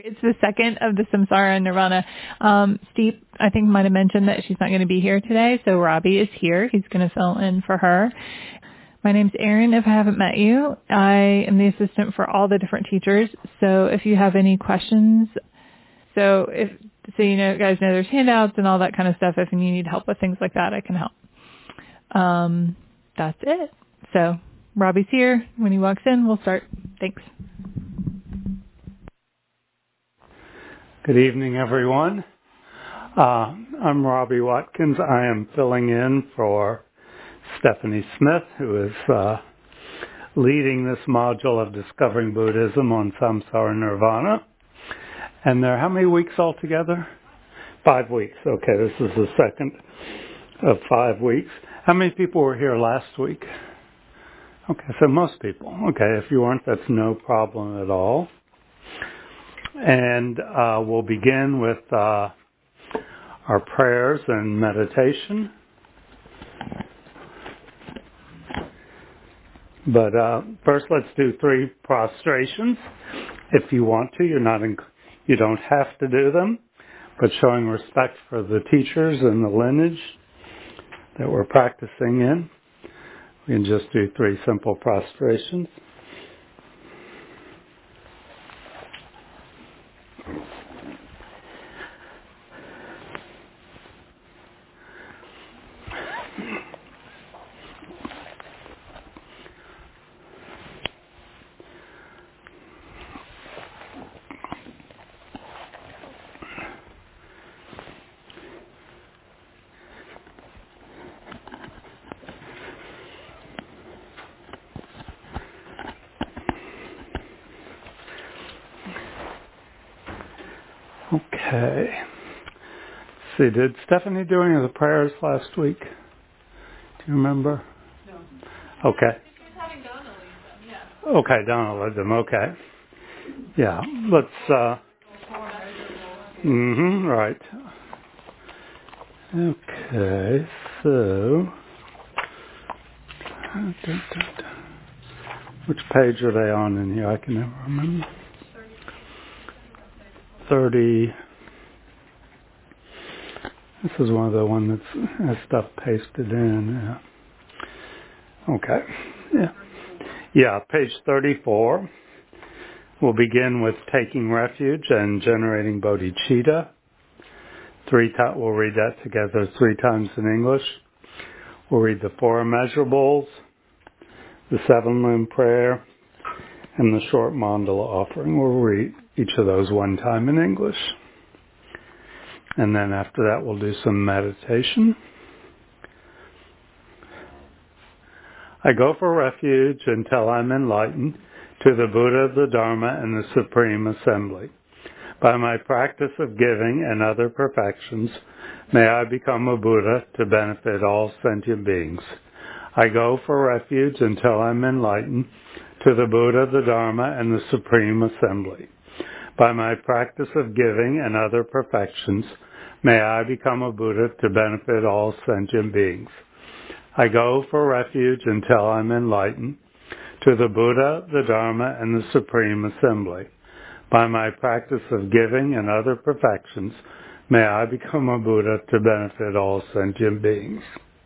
It's the second of the Samsara and Nirvana. Steve, I think, might have mentioned that she's not going to be here today, so Robbie is here. He's going to fill in for her. My name's Erin, if I haven't met you. I am the assistant for all the different teachers, so if you have any questions, so you know, guys know there's handouts and all that kind of stuff. If you need help with things like that, I can help. That's it. So Robbie's here. When he walks in, we'll start. Thanks. Good evening, everyone. I'm Robbie Watkins. I am filling in for Stephanie Smith, who is leading this module of Discovering Buddhism on Samsara Nirvana. And there are how many weeks altogether? 5 weeks. Okay, this is the second of 5 weeks. How many people were here last week? Okay, so most people. Okay, if you weren't, that's no problem at all. And we'll begin with our prayers and meditation. But first, let's do 3 prostrations. If you want to, you don't have to do them, but showing respect for the teachers and the lineage that we're practicing in, we can just do 3 simple prostrations. Okay. See, did Stephanie do any of the prayers last week? Do you remember? No. Okay. She was having Donna lead them, yeah. Okay, Donna led them. Okay. Yeah. Let's. Right. Okay. So, which page are they on in here? I can never remember. 30. This is one of the ones that has stuff pasted in. Yeah. Okay. Yeah. Yeah, page 34. We'll begin with taking refuge and generating bodhicitta. We'll read that together 3 times in English. We'll read the 4 immeasurables, the 7-limb prayer, and the short mandala offering. We'll read each of those 1 time in English. And then after that, we'll do some meditation. I go for refuge until I'm enlightened to the Buddha, the Dharma, and the Supreme Assembly. By my practice of giving and other perfections, may I become a Buddha to benefit all sentient beings. I go for refuge until I'm enlightened to the Buddha, the Dharma, and the Supreme Assembly. By my practice of giving and other perfections, may I become a Buddha to benefit all sentient beings. I go for refuge until I'm enlightened to the Buddha, the Dharma, and the Supreme Assembly. By my practice of giving and other perfections, may I become a Buddha to benefit all sentient beings.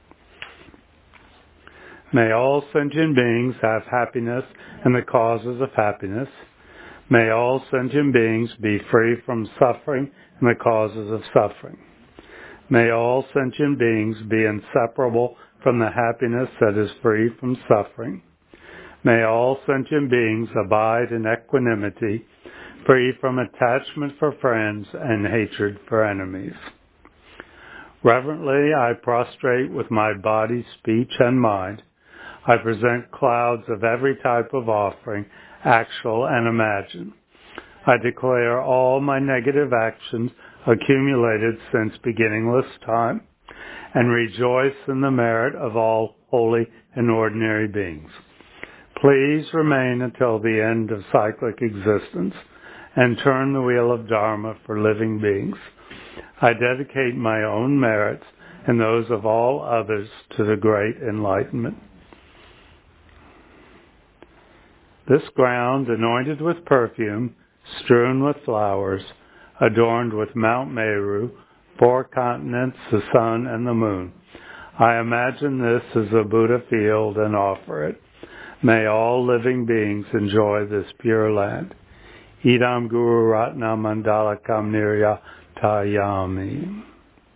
May all sentient beings have happiness and the causes of happiness. May all sentient beings be free from suffering and the causes of suffering. May all sentient beings be inseparable from the happiness that is free from suffering. May all sentient beings abide in equanimity, free from attachment for friends and hatred for enemies. Reverently, I prostrate with my body, speech, and mind. I present clouds of every type of offering, actual and imagined. I declare all my negative actions accumulated since beginningless time, and rejoice in the merit of all holy and ordinary beings. Please remain until the end of cyclic existence and turn the wheel of Dharma for living beings. I dedicate my own merits and those of all others to the great enlightenment. This ground, anointed with perfume, strewn with flowers, adorned with Mount Meru, 4 continents, the sun, and the moon. I imagine this as a Buddha field and offer it. May all living beings enjoy this pure land. Idam Guru Ratna Mandalakam Niryatayami.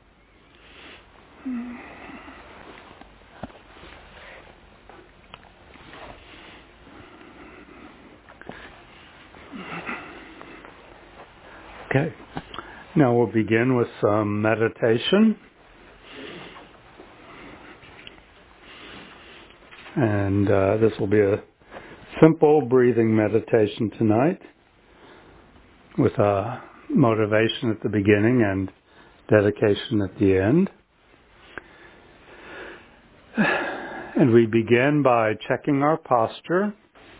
Okay, now we'll begin with some meditation. And this will be a simple breathing meditation tonight with a motivation at the beginning and dedication at the end. And we begin by checking our posture.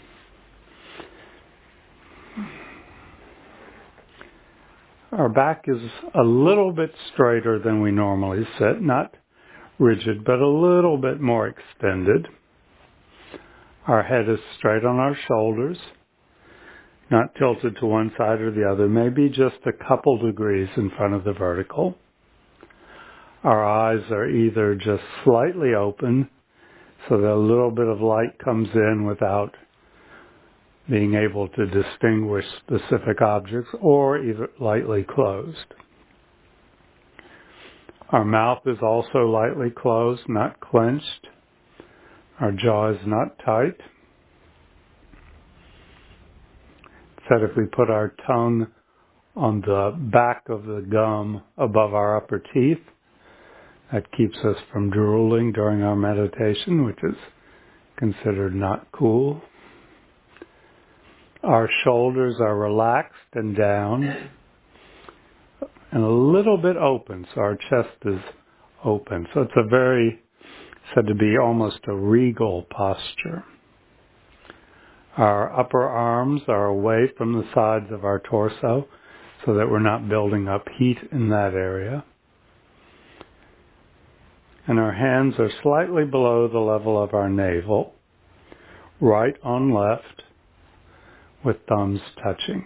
Our back is a little bit straighter than we normally sit, not rigid, but a little bit more extended. Our head is straight on our shoulders, not tilted to one side or the other, maybe just a couple degrees in front of the vertical. Our eyes are either just slightly open so that a little bit of light comes in without being able to distinguish specific objects, or either lightly closed. Our mouth is also lightly closed, not clenched. Our jaw is not tight. Said if we put our tongue on the back of the gum above our upper teeth, that keeps us from drooling during our meditation, which is considered not cool. Our shoulders are relaxed and down and a little bit open, so our chest is open. So it's said to be almost a regal posture. Our upper arms are away from the sides of our torso so that we're not building up heat in that area. And our hands are slightly below the level of our navel, right on left, with thumbs touching.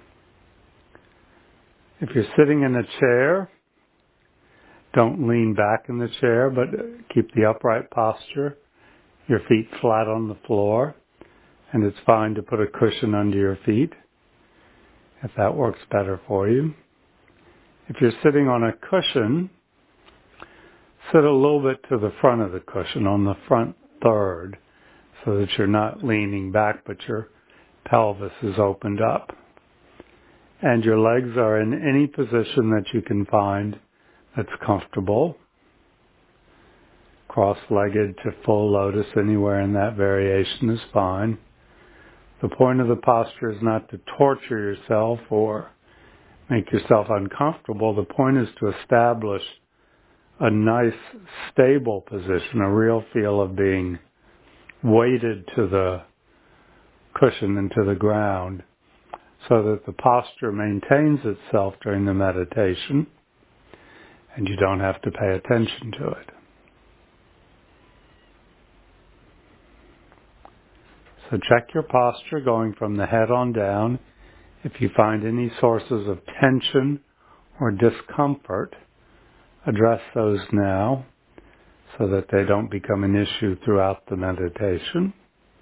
If you're sitting in a chair, don't lean back in the chair, but keep the upright posture, your feet flat on the floor, and it's fine to put a cushion under your feet if that works better for you. If you're sitting on a cushion, sit a little bit to the front of the cushion, on the front third, so that you're not leaning back, but your pelvis is opened up. And your legs are in any position that you can find that's comfortable. Cross-legged to full lotus, anywhere in that variation is fine. The point of the posture is not to torture yourself or make yourself uncomfortable. The point is to establish a nice, stable position, a real feel of being weighted to the cushion and to the ground, so that the posture maintains itself during the meditation and you don't have to pay attention to it. So check your posture going from the head on down. If you find any sources of tension or discomfort, address those now so that they don't become an issue throughout the meditation.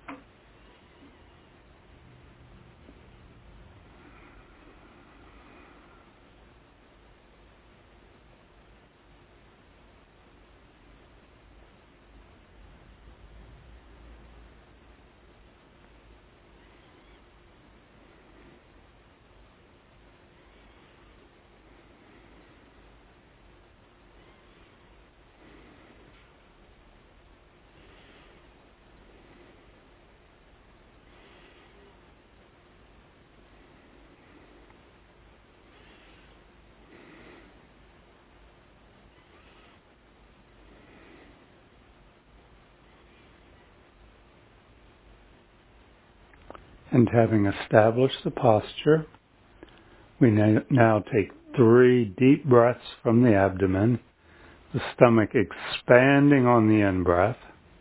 And having established the posture, we now take 3 deep breaths from the abdomen, the stomach expanding on the in-breath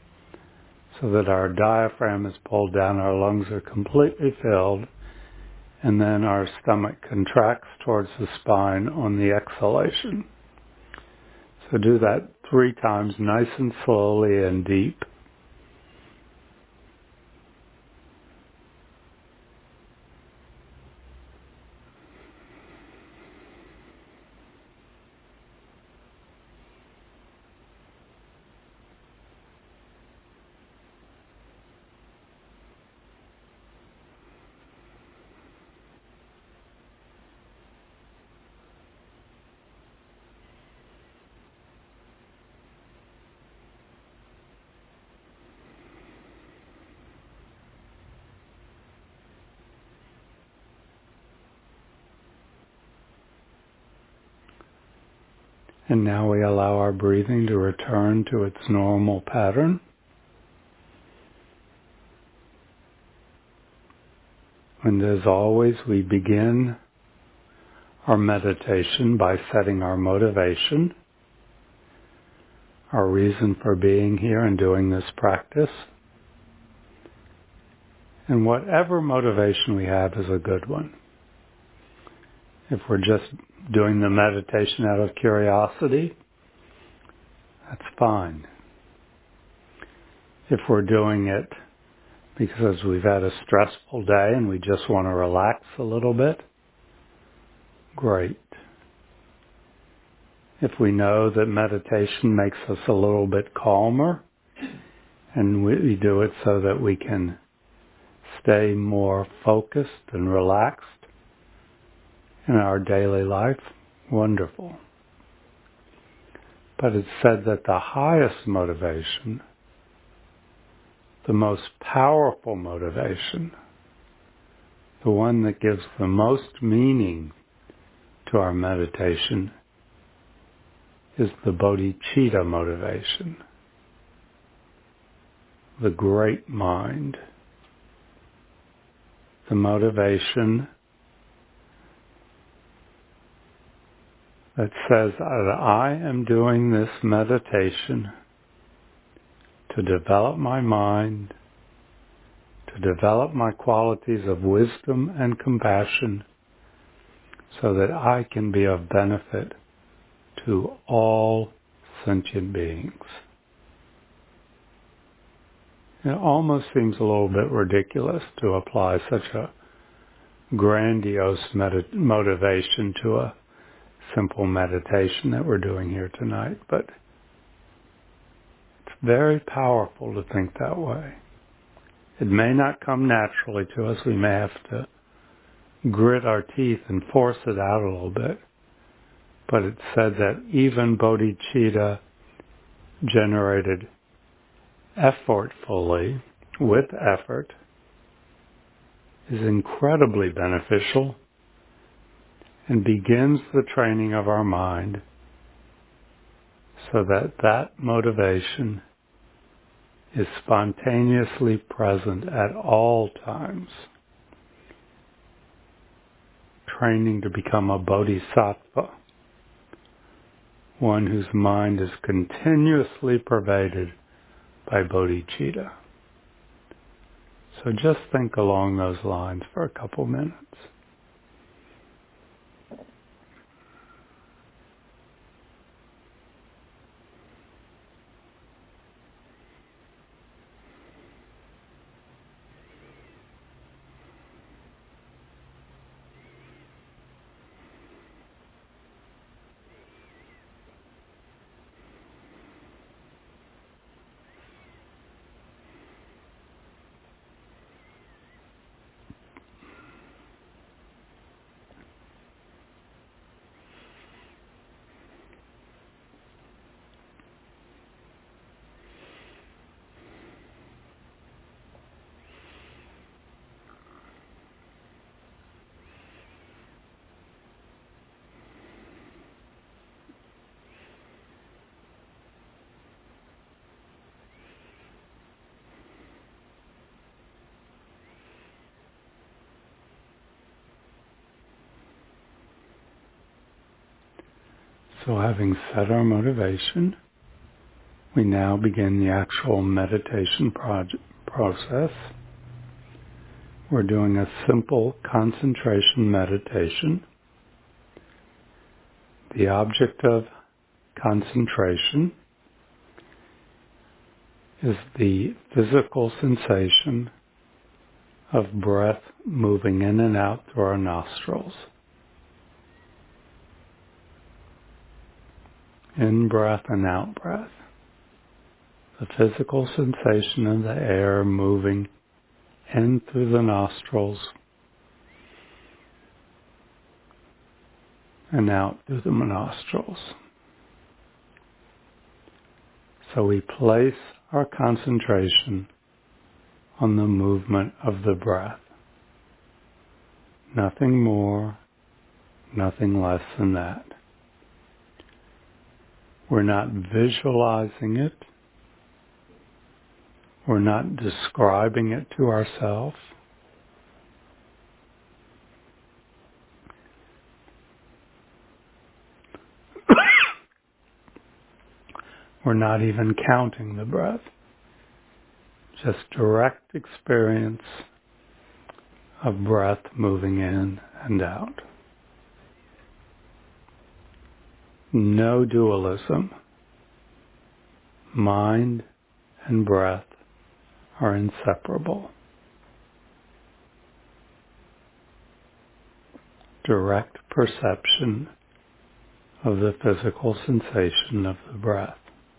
so that our diaphragm is pulled down, our lungs are completely filled, and then our stomach contracts towards the spine on the exhalation. So do that 3 times, nice and slowly and deep. And now we allow our breathing to return to its normal pattern. And as always, we begin our meditation by setting our motivation, our reason for being here and doing this practice. And whatever motivation we have is a good one. If we're just doing the meditation out of curiosity, that's fine. If we're doing it because we've had a stressful day and we just want to relax a little bit, great. If we know that meditation makes us a little bit calmer and we do it so that we can stay more focused and relaxed in our daily life, wonderful. But it's said that the highest motivation, the most powerful motivation, the one that gives the most meaning to our meditation, is the bodhicitta motivation, the great mind, the motivation that says that I am doing this meditation to develop my mind, to develop my qualities of wisdom and compassion so that I can be of benefit to all sentient beings. It almost seems a little bit ridiculous to apply such a grandiose motivation to a simple meditation that we're doing here tonight, but it's very powerful to think that way. It may not come naturally to us. We may have to grit our teeth and force it out a little bit. But it's said that even bodhicitta generated effortfully, with effort, is incredibly beneficial and begins the training of our mind so that that motivation is spontaneously present at all times. Training to become a bodhisattva, one whose mind is continuously pervaded by bodhicitta. So just think along those lines for a couple minutes. So having set our motivation, we now begin the actual meditation process. we're doing a simple concentration meditation. The object of concentration is the physical sensation of breath moving in and out through our nostrils. In breath and out breath. The physical sensation of the air moving in through the nostrils and out through the nostrils. So we place our concentration on the movement of the breath. Nothing more, nothing less than that. We're not visualizing it. We're not describing it to ourselves. We're not even counting the breath. Just direct experience of breath moving in and out. No dualism. Mind and breath are inseparable. Direct perception of the physical sensation of the breath.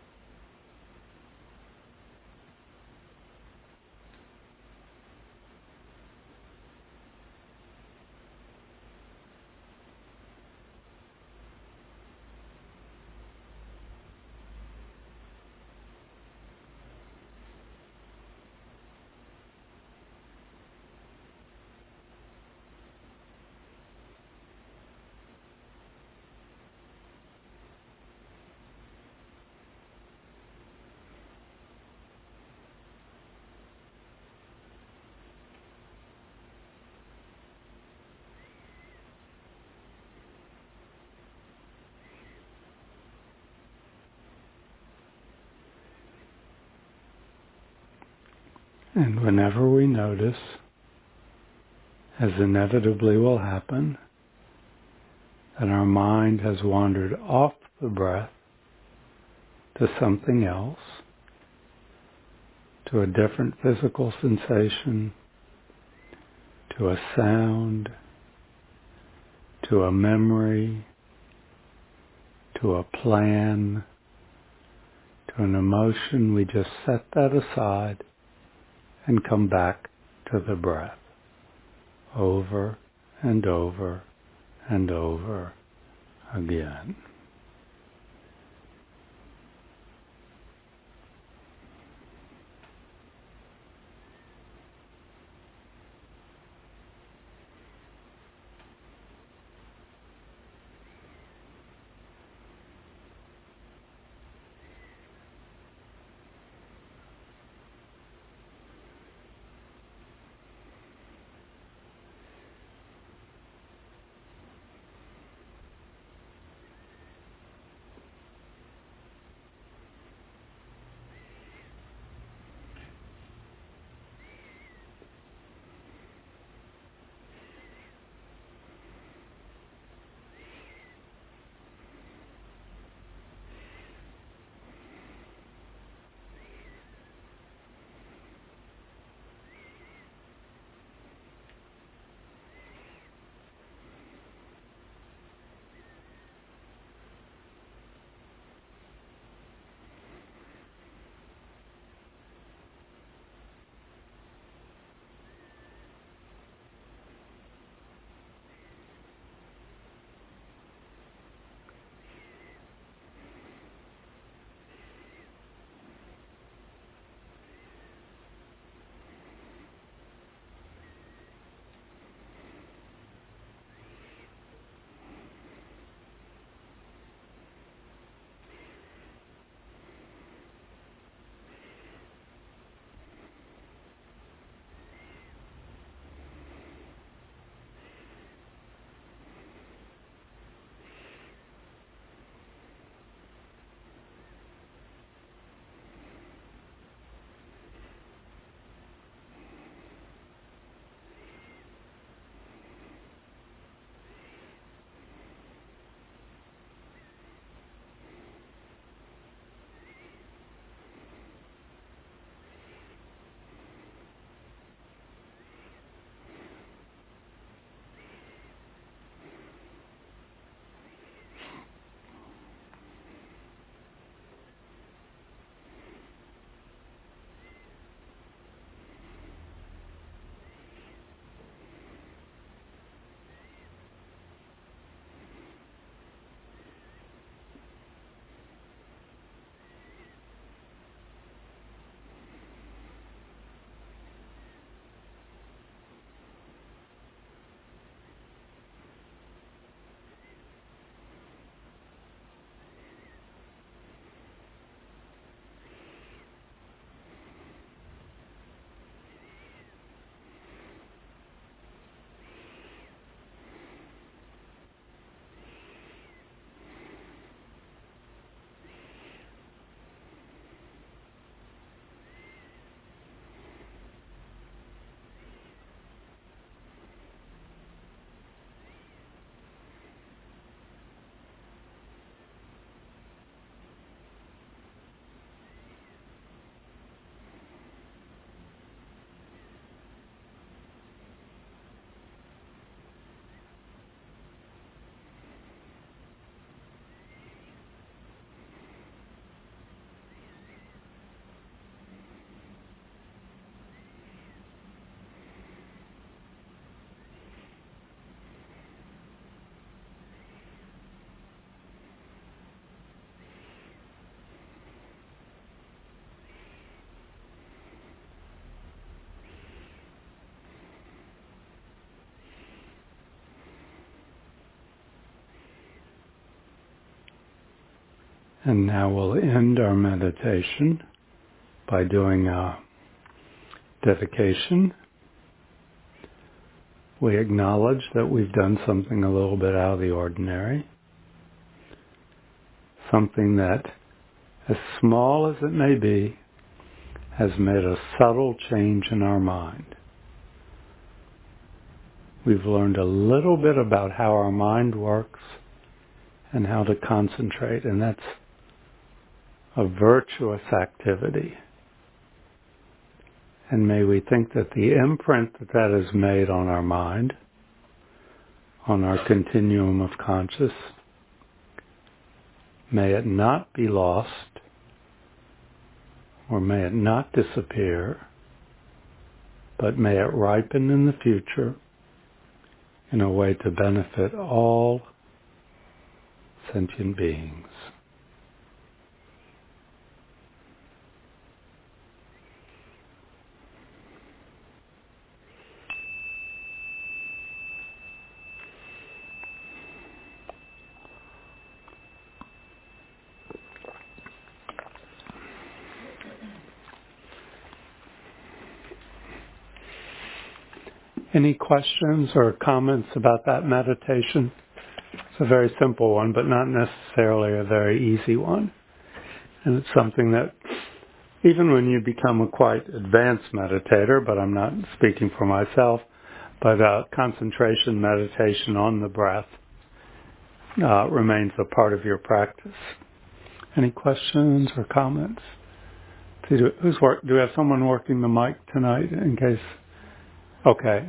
And whenever we notice, as inevitably will happen, that our mind has wandered off the breath to something else, to a different physical sensation, to a sound, to a memory, to a plan, to an emotion, we just set that aside and come back to the breath over and over and over again. And now we'll end our meditation by doing a dedication. We acknowledge that we've done something a little bit out of the ordinary, something that, as small as it may be, has made a subtle change in our mind. We've learned a little bit about how our mind works and how to concentrate, and that's a virtuous activity. And may we think that the imprint that that has made on our mind, on our continuum of conscious, may it not be lost, or may it not disappear, but may it ripen in the future in a way to benefit all sentient beings. Any questions or comments about that meditation? It's a very simple one, but not necessarily a very easy one. And it's something that, even when you become a quite advanced meditator, but I'm not speaking for myself, but concentration meditation on the breath remains a part of your practice. Any questions or comments? Do we have someone working the mic tonight in case? Okay.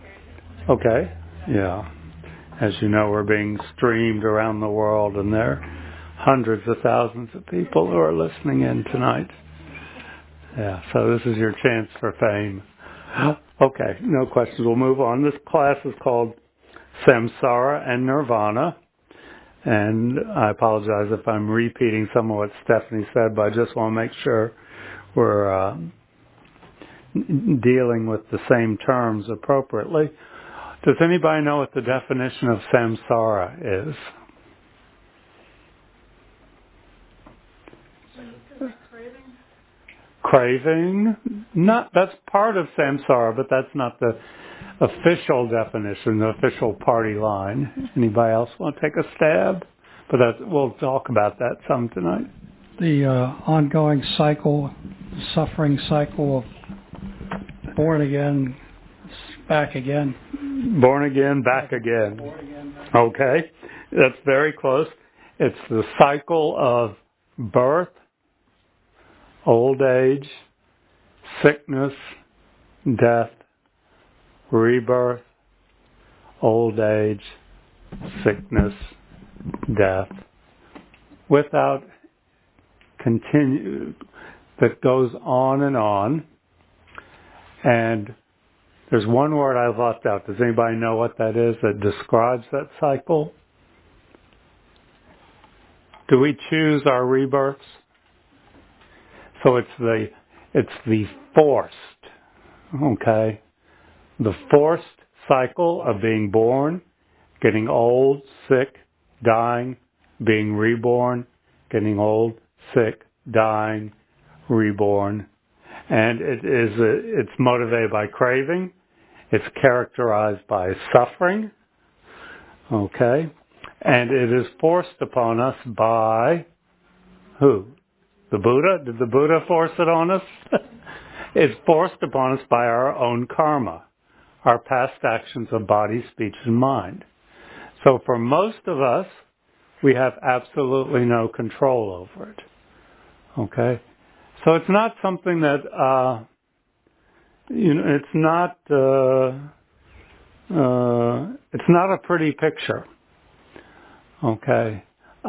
Yeah. As you know, we're being streamed around the world, and there are hundreds of thousands of people who are listening in tonight. Yeah, so this is your chance for fame. Okay, no questions. We'll move on. This class is called Samsara and Nirvana, and I apologize if I'm repeating some of what Stephanie said, but I just want to make sure we're dealing with the same terms appropriately. Does anybody know what the definition of samsara is? Craving? That's part of samsara, but that's not the official definition, the official party line. Anybody else want to take a stab? But we'll talk about that some tonight. The ongoing cycle, suffering cycle of born again, back again. Born again, back again. Okay, that's very close. It's the cycle of birth, old age, sickness, death, rebirth, old age, sickness, death, without continue, that goes on. And there's one word I left out. Does anybody know what that is that describes that cycle? Do we choose our rebirths? So it's the forced, okay? The forced cycle of being born, getting old, sick, dying, being reborn, getting old, sick, dying, reborn. And it's motivated by craving. It's characterized by suffering. Okay? And it is forced upon us by who? The Buddha? Did the Buddha force it on us? It's forced upon us by our own karma, our past actions of body, speech, and mind. So for most of us, we have absolutely no control over it. Okay? So it's not something that, it's not a pretty picture. Okay?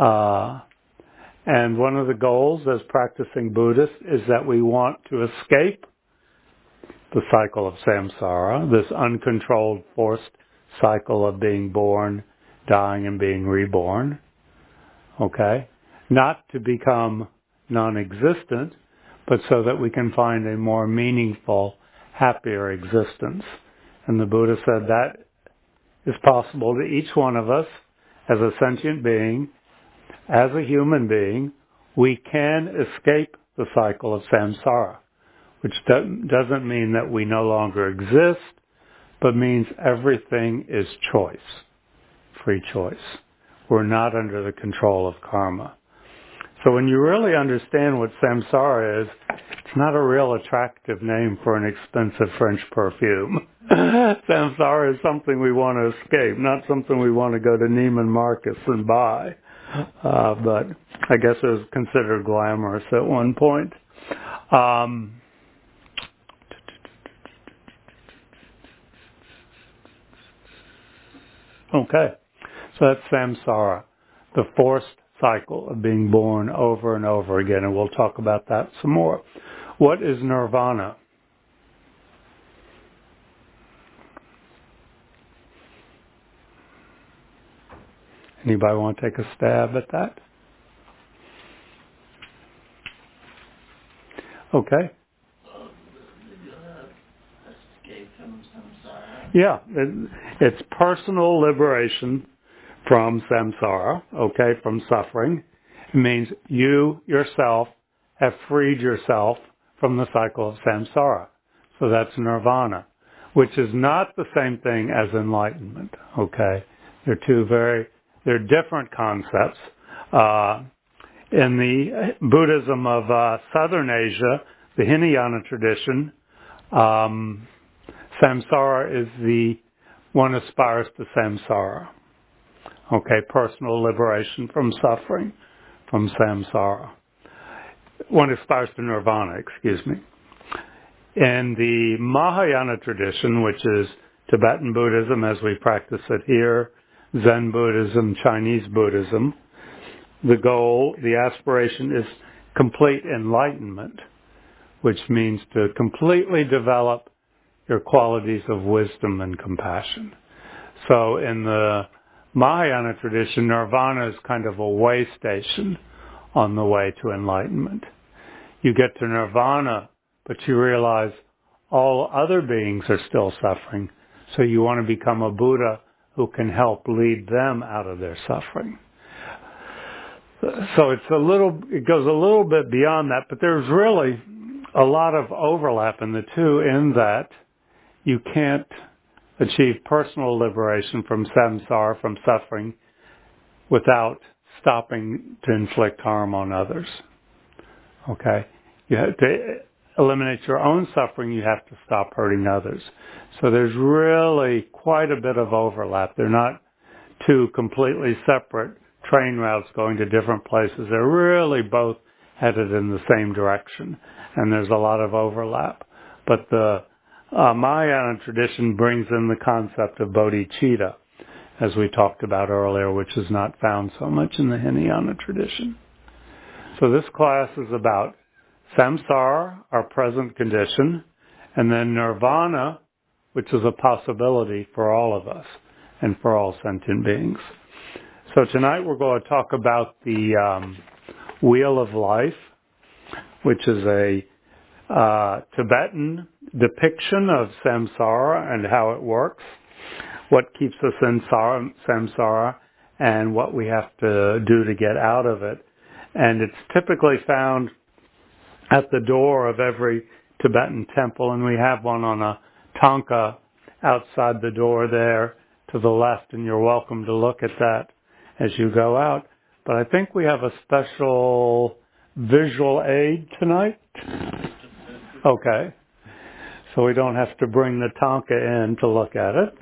And one of the goals as practicing Buddhists is that we want to escape the cycle of samsara, this uncontrolled, forced cycle of being born, dying, and being reborn. Okay? Not to become non-existent, but so that we can find a more meaningful, happier existence. And the Buddha said that is possible to each one of us as a sentient being, as a human being, we can escape the cycle of samsara, which doesn't mean that we no longer exist, but means everything is choice, free choice. We're not under the control of karma. So when you really understand what samsara is, it's not a real attractive name for an expensive French perfume. Samsara is something we want to escape, not something we want to go to Neiman Marcus and buy. But I guess it was considered glamorous at one point. Okay, so that's samsara, the forced cycle of being born over and over again, and we'll talk about that some more. What is nirvana? Anybody want to take a stab at that? Okay. Escape from samsara. Yeah, it's personal liberation from samsara, okay, from suffering. It means you yourself have freed yourself from the cycle of samsara. So that's nirvana, which is not the same thing as enlightenment, okay? They're different concepts. In the Buddhism of Southern Asia, the Hinayana tradition, samsara is one aspires to samsara. Okay, personal liberation from suffering, from samsara. One aspires to nirvana, excuse me. In the Mahayana tradition, which is Tibetan Buddhism as we practice it here, Zen Buddhism, Chinese Buddhism, the goal, the aspiration is complete enlightenment, which means to completely develop your qualities of wisdom and compassion. So in the Mahayana tradition, nirvana is kind of a way station on the way to enlightenment. You get to nirvana, but you realize all other beings are still suffering, so you want to become a Buddha who can help lead them out of their suffering. So it goes a little bit beyond that, but there's really a lot of overlap in the two, in that you can't achieve personal liberation from samsara, from suffering, without stopping to inflict harm on others. Okay? You have to eliminate your own suffering, you have to stop hurting others. So there's really quite a bit of overlap. They're not two completely separate train routes going to different places. They're really both headed in the same direction, and there's a lot of overlap. But the Mahayana tradition brings in the concept of bodhicitta, as we talked about earlier, which is not found so much in the Hinayana tradition. So this class is about samsara, our present condition, and then nirvana, which is a possibility for all of us and for all sentient beings. So tonight we're going to talk about the Wheel of Life, which is a Tibetan depiction of samsara and how it works, what keeps us in samsara, and what we have to do to get out of it. And it's typically found at the door of every Tibetan temple, and we have one on a tanka outside the door there to the left, and you're welcome to look at that as you go out. But I think we have a special visual aid tonight. Okay. So we don't have to bring the tanka in to look at it.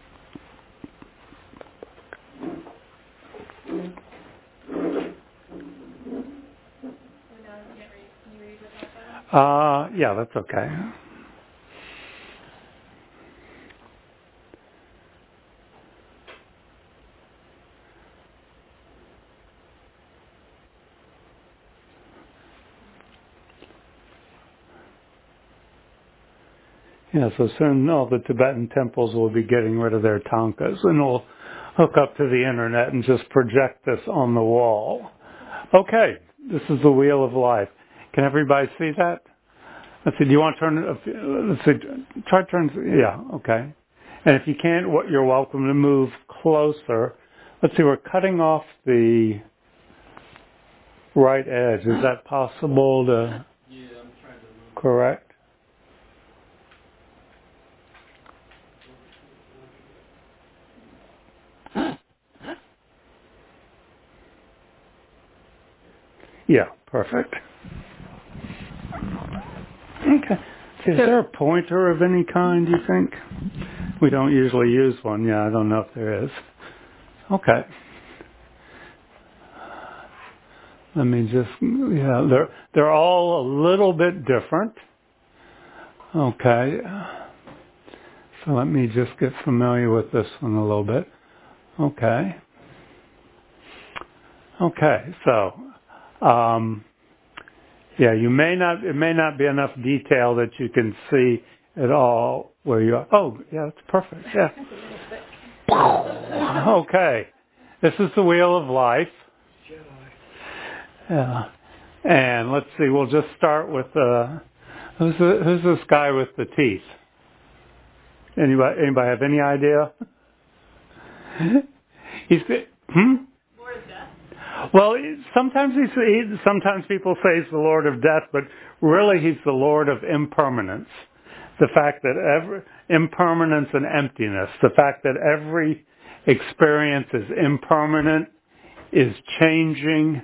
Yeah, that's okay. Yeah, so soon all the Tibetan temples will be getting rid of their tankas, and we'll hook up to the internet and just project this on the wall. Okay, this is the Wheel of Life. Can everybody see that? Let's see, do you want to turn it? Let's see, try to turn, yeah, okay. And if you can't, you're welcome to move closer. Let's see, we're cutting off the right edge. Is that possible to correct? Yeah, perfect. Okay. Is there a pointer of any kind, do you think? We don't usually use one. Yeah, I don't know if there is. Okay. Let me just, they're all a little bit different. Okay. So let me just get familiar with this one a little bit. Okay. Okay, so, it may not be enough detail that you can see at all where you are. Oh, yeah, that's perfect, yeah. Okay, this is the wheel of life. Yeah. And let's see, we'll just start with, who's this guy with the teeth? Anybody have any idea? Well, sometimes sometimes people say he's the Lord of Death, but really he's the Lord of impermanence. The fact that impermanence and emptiness, the fact that every experience is impermanent, is changing,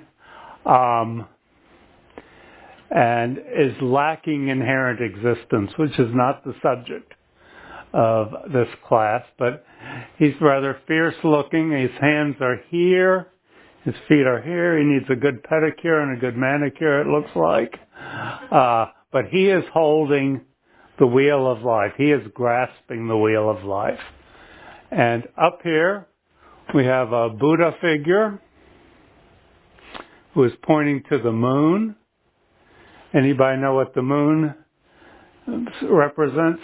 and is lacking inherent existence, which is not the subject of this class, but he's rather fierce looking. His hands are here. His feet are here. He needs a good pedicure and a good manicure, it looks like. But he is holding the wheel of life. He is grasping the wheel of life. And up here, we have a Buddha figure who is pointing to the moon. Anybody know what the moon represents?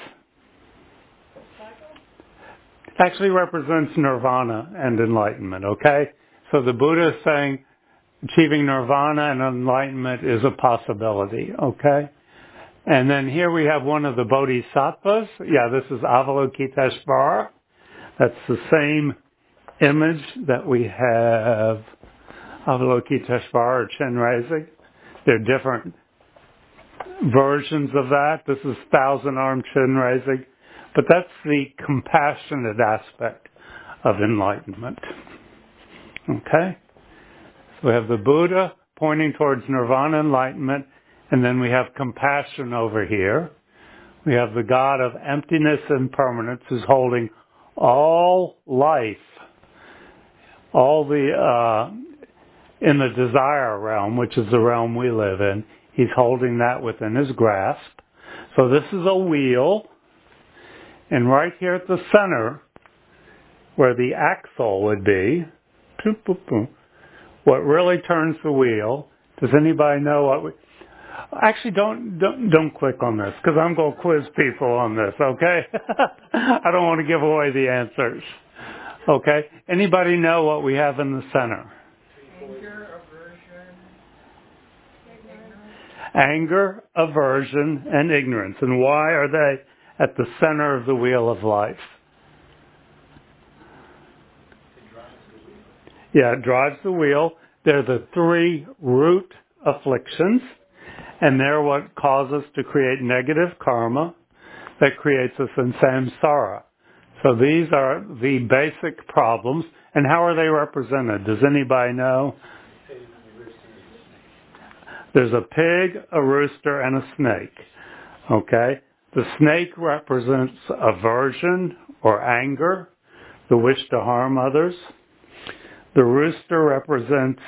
It actually represents nirvana and enlightenment, okay? So the Buddha is saying achieving nirvana and enlightenment is a possibility, okay? And then here we have one of the bodhisattvas. Yeah, this is Avalokiteshvara. That's the same image that we have Avalokiteshvara or Chenrezig. They're different versions of that. This is thousand-armed Chenrezig. But that's the compassionate aspect of enlightenment. Okay? So we have the Buddha pointing towards nirvana enlightenment, and then we have compassion over here. We have the God of emptiness and permanence who's holding all life, all the, in the desire realm, which is the realm we live in. He's holding that within his grasp. So this is a wheel, and right here at the center, where the axle would be, what really turns the wheel, does anybody know what we... Actually, don't click on this, because I'm going to quiz people on this, okay? I don't want to give away the answers. Okay? Anybody know what we have in the center? Anger, aversion, and ignorance. And why are they at the center of the wheel of life? Yeah, it drives the wheel. They're the three root afflictions, and they're what cause us to create negative karma that creates us in samsara. So these are the basic problems. And how are they represented? Does anybody know? There's a pig, a rooster, and a snake. Okay? The snake represents aversion or anger, the wish to harm others. The rooster represents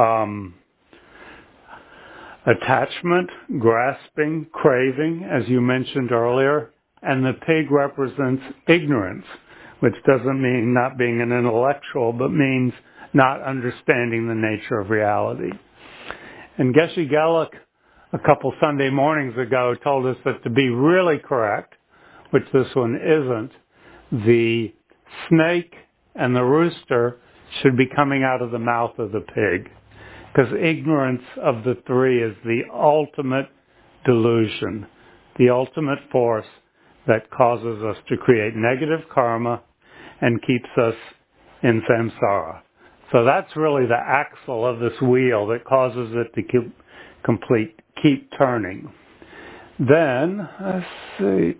attachment, grasping, craving, as you mentioned earlier. And the pig represents ignorance, which doesn't mean not being an intellectual, but means not understanding the nature of reality. And Geshe Gelik, a couple Sunday mornings ago, told us that to be really correct, which this one isn't, the snake and the rooster should be coming out of the mouth of the pig. Because ignorance of the three is the ultimate delusion, the ultimate force that causes us to create negative karma and keeps us in samsara. So that's really the axle of this wheel that causes it to keep turning. Then, let's see,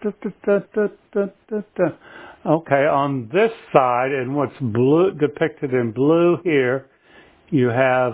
okay, on this side, and what's blue, depicted in blue here, you have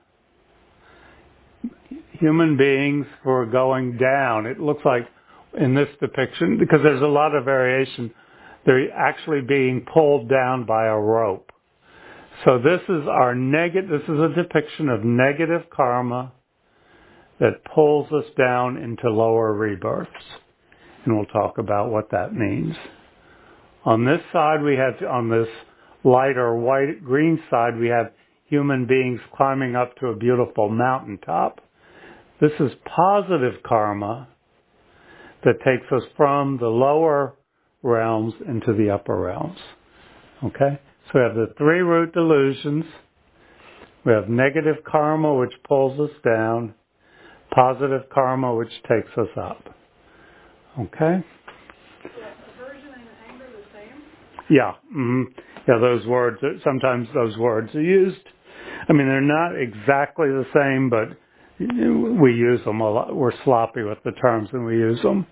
human beings who are going down. It looks like in this depiction, because there's a lot of variation, they're actually being pulled down by a rope. So this is this is a depiction of negative karma that pulls us down into lower rebirths. And we'll talk about what that means. On this side, on this lighter green side, we have human beings climbing up to a beautiful mountaintop. This is positive karma that takes us from the lower realms into the upper realms. Okay? So we have the 3 root delusions. We have negative karma, which pulls us down. Positive karma, which takes us up. Okay? Aversion and anger the same? Yeah. Mm-hmm. Yeah, those words, sometimes those words are used. I mean, they're not exactly the same, but we use them a lot. We're sloppy with the terms, and we use them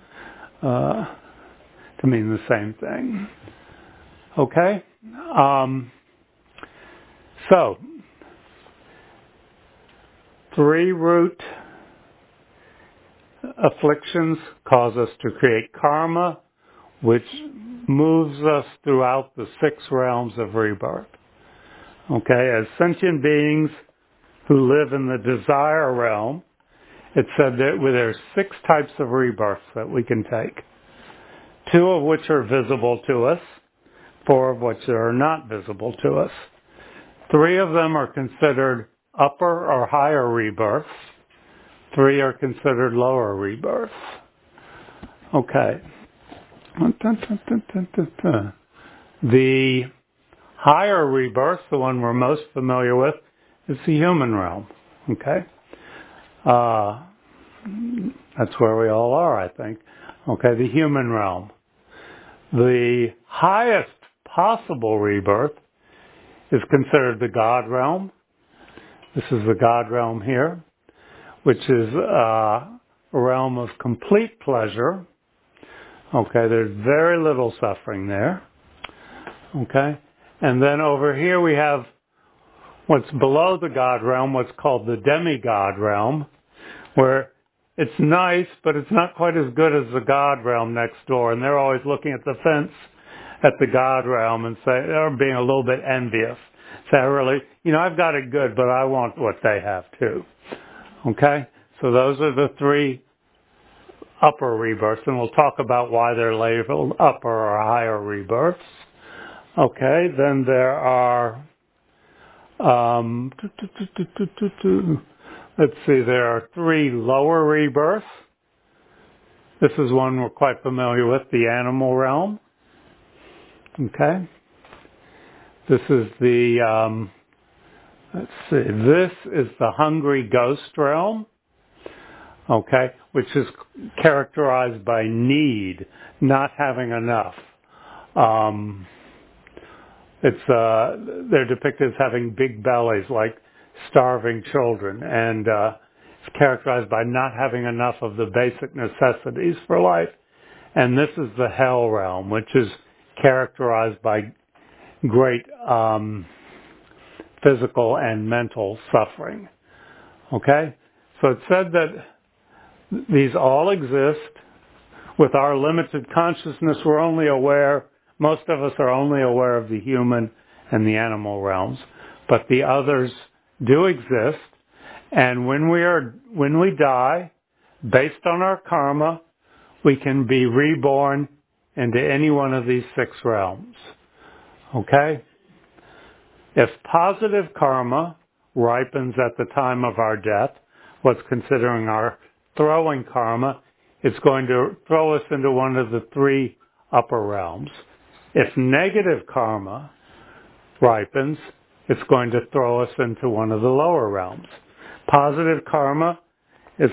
to mean the same thing. Okay? So, 3 root afflictions cause us to create karma, which moves us throughout the 6 realms of rebirth. Okay, as sentient beings who live in the desire realm, it said that there's 6 types of rebirths that we can take. 2 of which are visible to us, 4 of which are not visible to us. 3 of them are considered upper or higher rebirths. 3 are considered lower rebirths. Okay. The higher rebirth, the one we're most familiar with, is the human realm. Okay? That's where we all are, I think. Okay, the human realm. The highest possible rebirth is considered the God realm. This is the God realm here, which is a realm of complete pleasure. Okay, there's very little suffering there. Okay, and then over here we have what's below the God realm, what's called the demigod realm, where it's nice, but it's not quite as good as the God realm next door. And they're always looking at the fence at the God realm and they're being a little bit envious. Say, I've got it good, but I want what they have too. Okay? So those are the 3 upper rebirths, and we'll talk about why they're labeled upper or higher rebirths. Okay, then there are, let's see, there are 3 lower rebirths. This is one we're quite familiar with, the animal realm. Okay. This is the, this is the hungry ghost realm. Okay, which is characterized by need, not having enough. They're depicted as having big bellies, like starving children, and it's characterized by not having enough of the basic necessities for life. And this is the hell realm, which is characterized by great physical and mental suffering. Okay, so it said that these all exist. With our limited consciousness, most of us are only aware of the human and the animal realms, but the others do exist. And when we die, based on our karma, we can be reborn into any one of these 6 realms. Okay? If positive karma ripens at the time of our death, what's considering our throwing karma, it's going to throw us into one of the 3 upper realms. If negative karma ripens, it's going to throw us into one of the lower realms. Positive karma is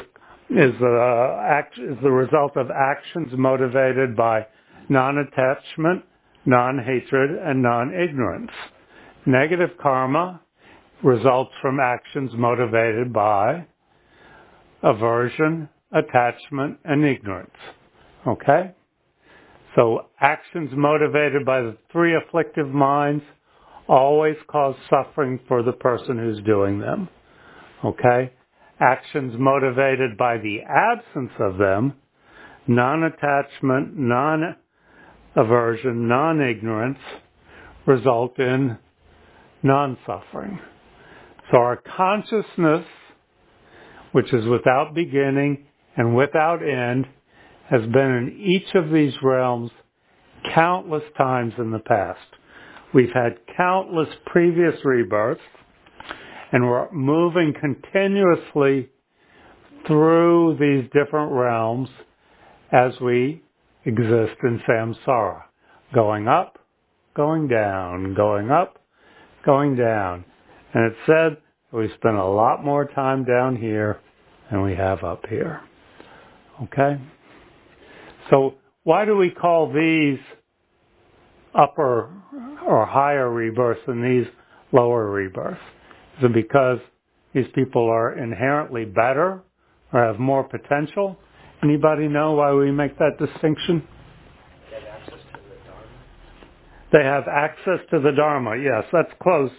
the result of actions motivated by non-attachment, non-hatred, and non-ignorance. Negative karma results from actions motivated by aversion, attachment, and ignorance. Okay? So actions motivated by the three afflictive minds always cause suffering for the person who's doing them. Okay? Actions motivated by the absence of them, non-attachment, non-aversion, non-ignorance, result in non-suffering. So our consciousness, which is without beginning and without end, has been in each of these realms countless times in the past. We've had countless previous rebirths, and we're moving continuously through these different realms as we exist in samsara, going up, going down, going up, going down. And it said we spend a lot more time down here than we have up here. Okay? So why do we call these upper or higher rebirths and these lower rebirths? Is it because these people are inherently better or have more potential? Anybody know why we make that distinction? They have access to the Dharma. Yes, that's close.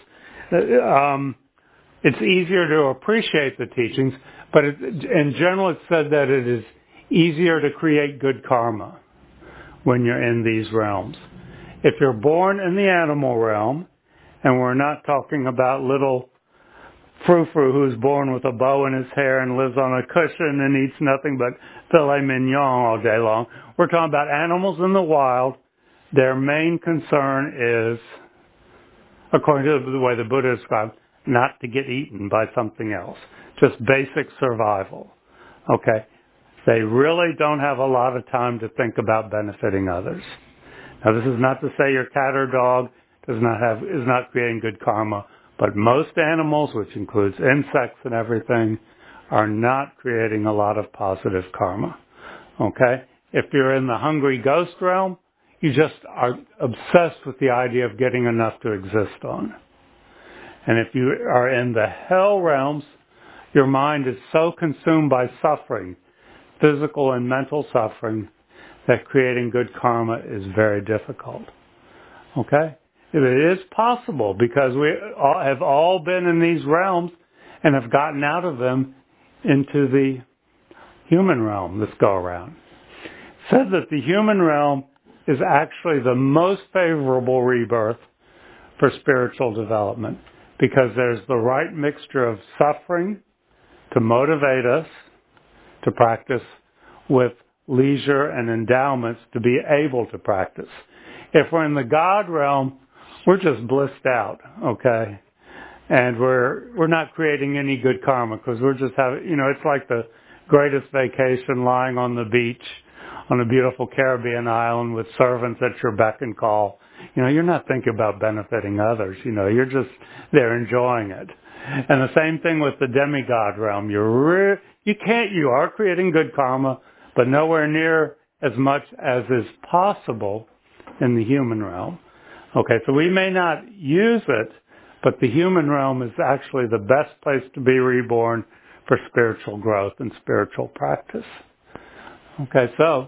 It's easier to appreciate the teachings, but in general it's said that it is easier to create good karma when you're in these realms. If you're born in the animal realm, and we're not talking about little frou-frou who's born with a bow in his hair and lives on a cushion and eats nothing but filet mignon all day long. We're talking about animals in the wild. Their main concern is, according to the way the Buddha described, not to get eaten by something else. Just basic survival. Okay? They really don't have a lot of time to think about benefiting others. Now, this is not to say your cat or dog is not creating good karma, but most animals, which includes insects and everything, are not creating a lot of positive karma. Okay? If you're in the hungry ghost realm, you just are obsessed with the idea of getting enough to exist on. And if you are in the hell realms, your mind is so consumed by suffering, physical and mental suffering, that creating good karma is very difficult. Okay? It is possible because we have all been in these realms and have gotten out of them into the human realm this go around. It said that the human realm is actually the most favorable rebirth for spiritual development because there's the right mixture of suffering to motivate us to practice with leisure and endowments to be able to practice. If we're in the God realm, we're just blissed out, okay? And we're not creating any good karma because we're just having, it's like the greatest vacation lying on the beach on a beautiful Caribbean island with servants at your beck and call. You're not thinking about benefiting others, you're just there enjoying it. And the same thing with the demigod realm. You are creating good karma, but nowhere near as much as is possible in the human realm. Okay, so we may not use it, but the human realm is actually the best place to be reborn for spiritual growth and spiritual practice. Okay, so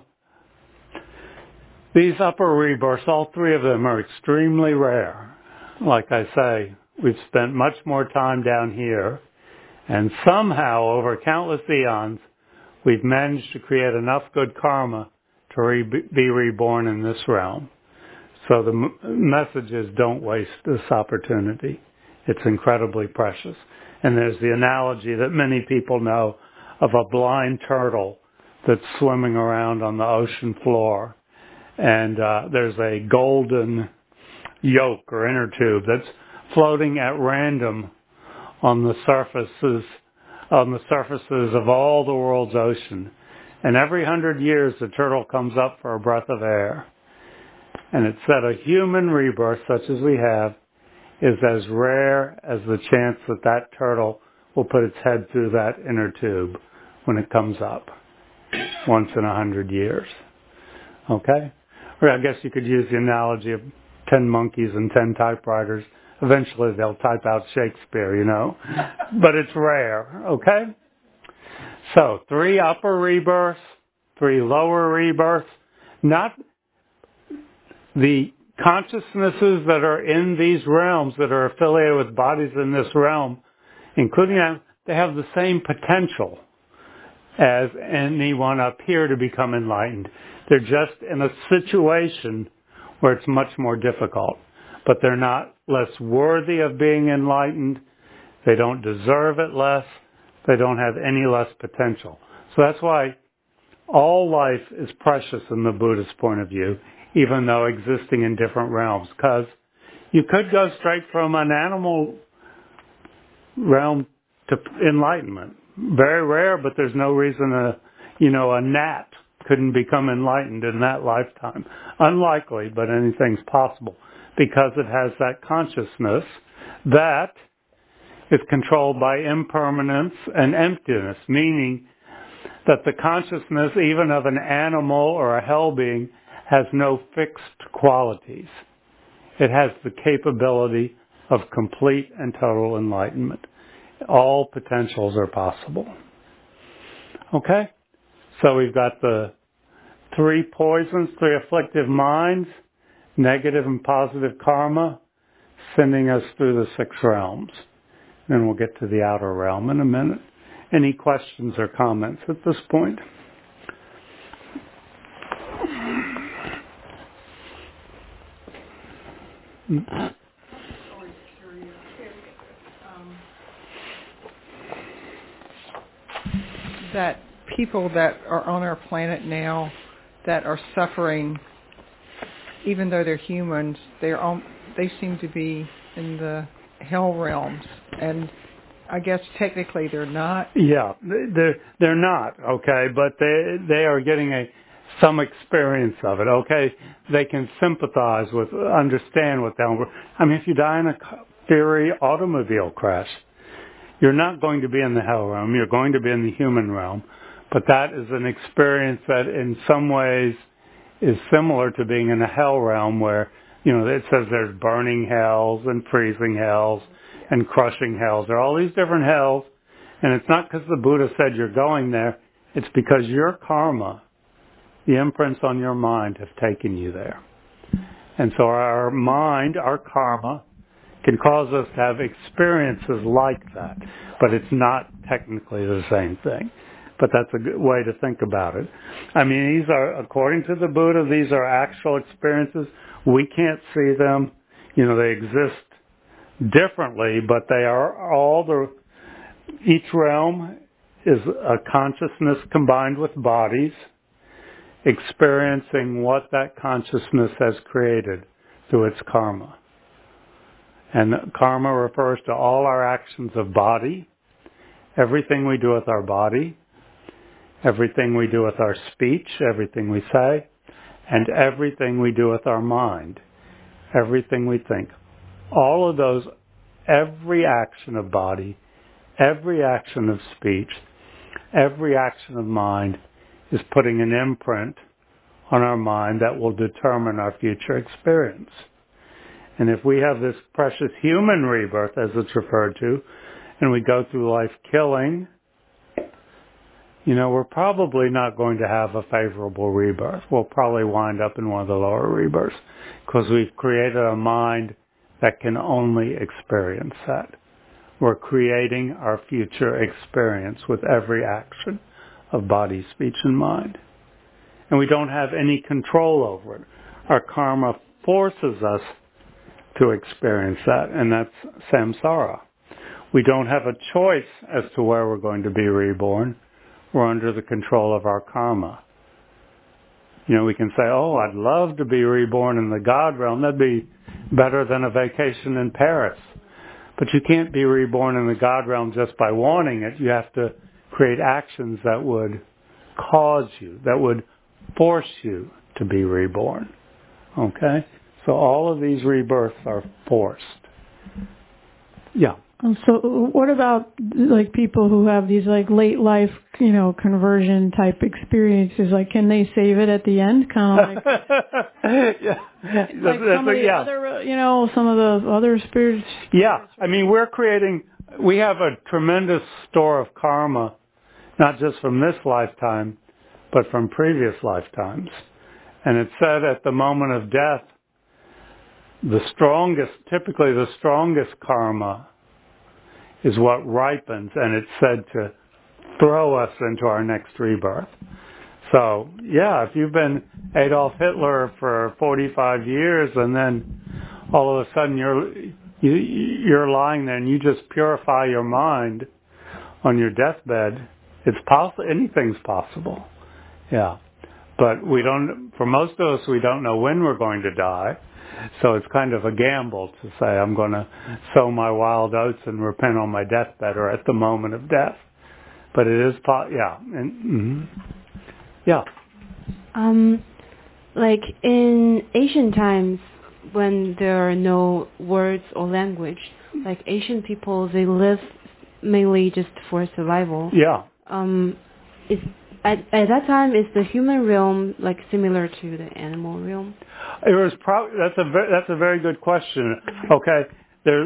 these upper rebirths, all three of them are extremely rare. Like I say, we've spent much more time down here, and somehow over countless eons, we've managed to create enough good karma to be reborn in this realm. So the message is don't waste this opportunity. It's incredibly precious. And there's the analogy that many people know of a blind turtle that's swimming around on the ocean floor. And there's a golden yolk or inner tube that's floating at random on the surfaces of all the world's ocean. And every 100 years the turtle comes up for a breath of air. And it said a human rebirth such as we have is as rare as the chance that turtle will put its head through that inner tube when it comes up once in 100 years. Okay? Or I guess you could use the analogy of 10 monkeys and 10 typewriters Eventually they'll type out Shakespeare, but it's rare, okay? So 3 upper rebirths, 3 lower rebirths, not the consciousnesses that are in these realms that are affiliated with bodies in this realm, including them, they have the same potential as anyone up here to become enlightened. They're just in a situation where it's much more difficult. But they're not less worthy of being enlightened. They don't deserve it less. They don't have any less potential. So that's why all life is precious in the Buddhist point of view, even though existing in different realms. Because you could go straight from an animal realm to enlightenment. Very rare, but there's no reason a gnat couldn't become enlightened in that lifetime. Unlikely, but anything's possible because it has that consciousness that is controlled by impermanence and emptiness, meaning that the consciousness, even of an animal or a hell being, has no fixed qualities. It has the capability of complete and total enlightenment. All potentials are possible. Okay? So we've got the 3 poisons, 3 afflictive minds, negative and positive karma, sending us through the 6 realms. Then we'll get to the outer realm in a minute. Any questions or comments at this point? That people that are on our planet now that are suffering, even though they're humans, they seem to be in the hell realms, and I guess technically they're not. Yeah, they're not, okay, but they are getting some experience of it, okay? They can sympathize with, understand what they're... I mean, if you die in a fiery automobile crash, you're not going to be in the hell realm. You're going to be in the human realm. But that is an experience that in some ways is similar to being in a hell realm where, it says there's burning hells and freezing hells and crushing hells. There are all these different hells. And it's not because the Buddha said you're going there. It's because your karma, the imprints on your mind, have taken you there. And so our mind, our karma, can cause us to have experiences like that, but it's not technically the same thing. But that's a good way to think about it. I mean, these are, according to the Buddha, these are actual experiences. We can't see them. They exist differently, but they are each realm is a consciousness combined with bodies, experiencing what that consciousness has created through its karma. And karma refers to all our actions of body, everything we do with our body, everything we do with our speech, everything we say, and everything we do with our mind, everything we think. All of those, every action of body, every action of speech, every action of mind is putting an imprint on our mind that will determine our future experience. And if we have this precious human rebirth, as it's referred to, and we go through life killing, we're probably not going to have a favorable rebirth. We'll probably wind up in one of the lower rebirths because we've created a mind that can only experience that. We're creating our future experience with every action of body, speech, and mind. And we don't have any control over it. Our karma forces us to experience that, and that's samsara. We don't have a choice as to where we're going to be reborn. We're under the control of our karma. We can say, I'd love to be reborn in the God realm. That'd be better than a vacation in Paris. But you can't be reborn in the God realm just by wanting it. You have to create actions that would cause you, that would force you to be reborn. Okay? So all of these rebirths are forced. Yeah. So what about like people who have these like late life, conversion type experiences? Like, can they save it at the end? Kind of like, yeah. like some of the other, some of the other spirits. Yeah. I mean, we have a tremendous store of karma, not just from this lifetime, but from previous lifetimes. And it's said at the moment of death, typically the strongest karma is what ripens, and it's said to throw us into our next rebirth. So, yeah, if you've been Adolf Hitler for 45 years and then all of a sudden you're lying there and you just purify your mind on your deathbed, it's possible. Anything's possible. Yeah. But for most of us, we don't know when we're going to die. So it's kind of a gamble to say I'm going to sow my wild oats and repent on my deathbed or at the moment of death. But it is, yeah. Yeah. Like in ancient times, when there are no words or language, like ancient people, they live mainly just for survival. Yeah. At that time, is the human realm like similar to the animal realm? It was that's a very good question. Okay, they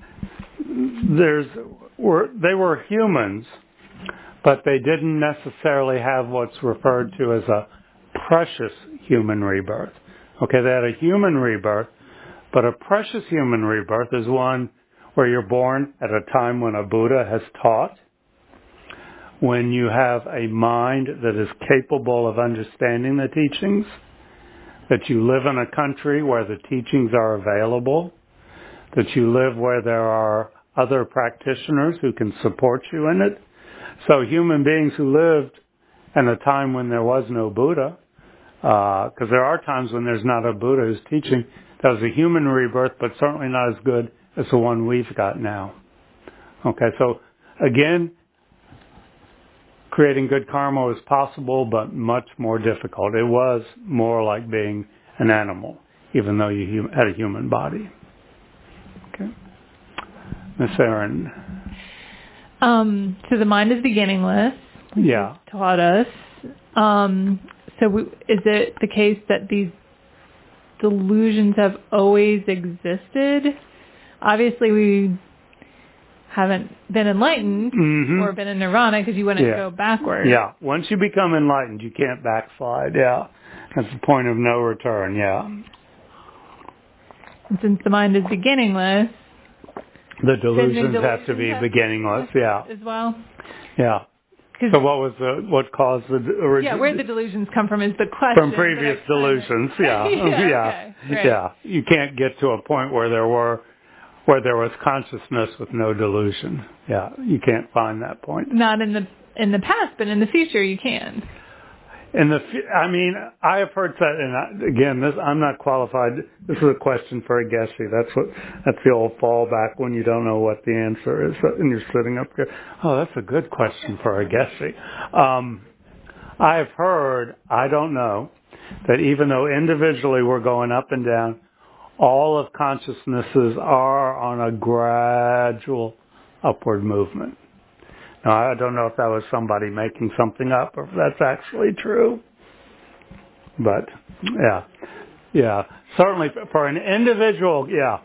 were humans, but they didn't necessarily have what's referred to as a precious human rebirth. Okay, they had a human rebirth, but a precious human rebirth is one where you're born at a time when a Buddha has taught, when you have a mind that is capable of understanding the teachings, that you live in a country where the teachings are available, that you live where there are other practitioners who can support you in it. So human beings who lived in a time when there was no Buddha, because there are times when there's not a Buddha who's teaching, that was a human rebirth, but certainly not as good as the one we've got now. Okay, so again, creating good karma was possible, but much more difficult. It was more like being an animal, even though you had a human body. Okay. Miss Erin. So the mind is beginningless. Yeah. Taught us. Is it the case that these delusions have always existed? Obviously, we haven't been enlightened or been in nirvana because you wouldn't go backward. Yeah. Once you become enlightened, you can't backslide. Yeah. That's the point of no return. Yeah. And since the mind is beginningless, the delusions have to be beginningless. Yeah. As well. Yeah. So what caused the original? Yeah, where the delusions come from is the question. From previous delusions. Yeah. Okay. Right. Yeah. You can't get to a point where there was consciousness with no delusion. Yeah, you can't find that point. Not in the past, but in the future you can. I have heard that, and again, I'm not qualified. This is a question for a Geshe. That's the old fallback when you don't know what the answer is, and you're sitting up here. Oh, that's a good question for a Geshe. I have heard, I don't know, that even though individually we're going up and down, all of consciousnesses are on a gradual upward movement. Now, I don't know if that was somebody making something up or if that's actually true. But, yeah. Certainly for an individual,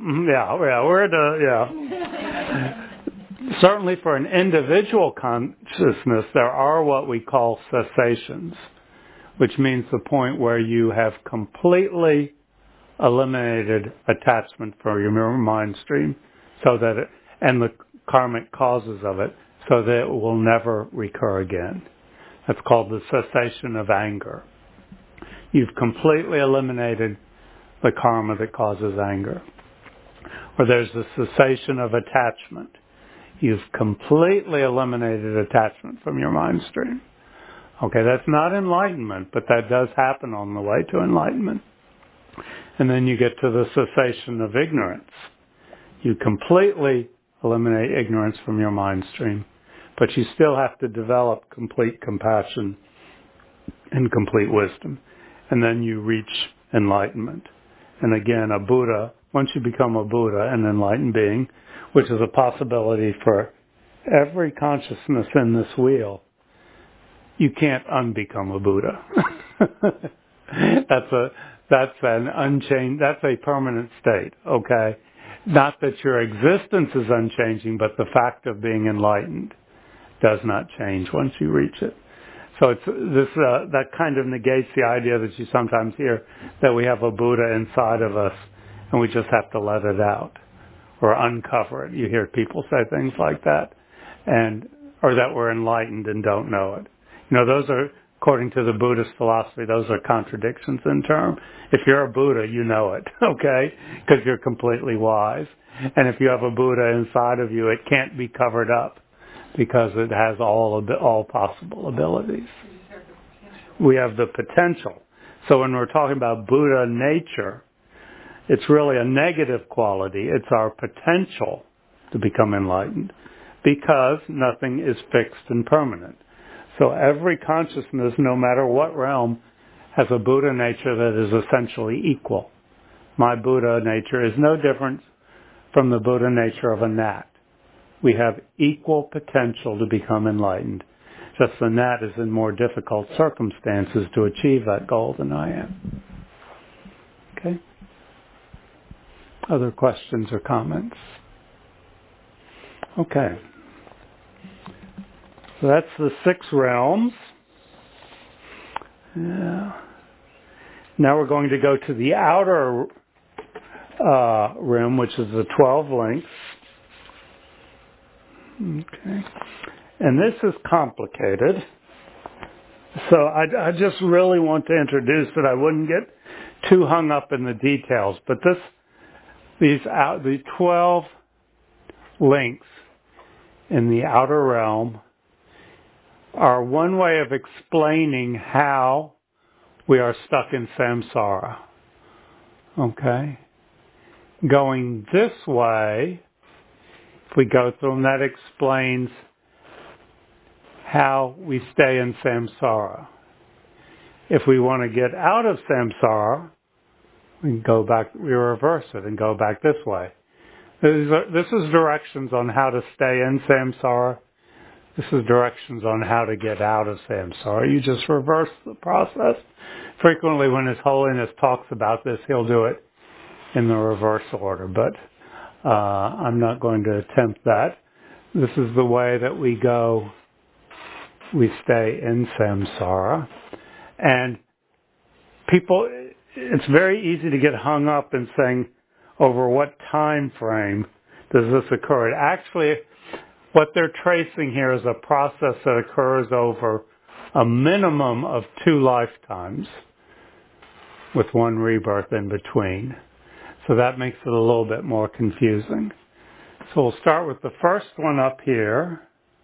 certainly for an individual consciousness, there are what we call cessations, which means the point where you have completely eliminated attachment from your mind stream and the karmic causes of it, so that it will never recur again. That's called the cessation of anger. You've completely eliminated the karma that causes anger. Or there's the cessation of attachment. You've completely eliminated attachment from your mind stream. Okay, that's not enlightenment, but that does happen on the way to enlightenment. And then you get to the cessation of ignorance. You completely eliminate ignorance from your mind stream, but you still have to develop complete compassion and complete wisdom. And then you reach enlightenment. And again, a Buddha, once you become a Buddha, an enlightened being, which is a possibility for every consciousness in this wheel, you can't unbecome a Buddha. That's a permanent state, okay? Not that your existence is unchanging, but the fact of being enlightened does not change once you reach it. So it's this that kind of negates the idea that you sometimes hear that we have a Buddha inside of us and we just have to let it out or uncover it. You hear people say things like that, or that we're enlightened and don't know it. You know, those are, according to the Buddhist philosophy, those are contradictions in term. If you're a Buddha, you know it, okay? Because you're completely wise. And if you have a Buddha inside of you, it can't be covered up because it has all possible abilities. We have the potential. So when we're talking about Buddha nature, it's really a negative quality. It's our potential to become enlightened because nothing is fixed and permanent. So every consciousness, no matter what realm, has a Buddha nature that is essentially equal. My Buddha nature is no different from the Buddha nature of a gnat. We have equal potential to become enlightened. Just the gnat is in more difficult circumstances to achieve that goal than I am. Okay? Other questions or comments? Okay. So that's the 6 realms. Yeah. Now we're going to go to the outer rim, which is the 12 links. Okay. And this is complicated. So I just really want to introduce it. I wouldn't get too hung up in the details, but the 12 links in the outer realm are one way of explaining how we are stuck in samsara. Okay? Going this way, if we go through them, that explains how we stay in samsara. If we want to get out of samsara, we can go back, we reverse it and go back this way. This is directions on how to stay in samsara. This is directions on how to get out of samsara. You just reverse the process. Frequently when His Holiness talks about this, he'll do it in the reverse order, but I'm not going to attempt that. This is the way that we go, we stay in samsara. And people, it's very easy to get hung up in saying, over what time frame does this occur? Actually, what they're tracing here is a process that occurs over a minimum of 2 lifetimes with 1 rebirth in between. So that makes it a little bit more confusing. So we'll start with the first one up here.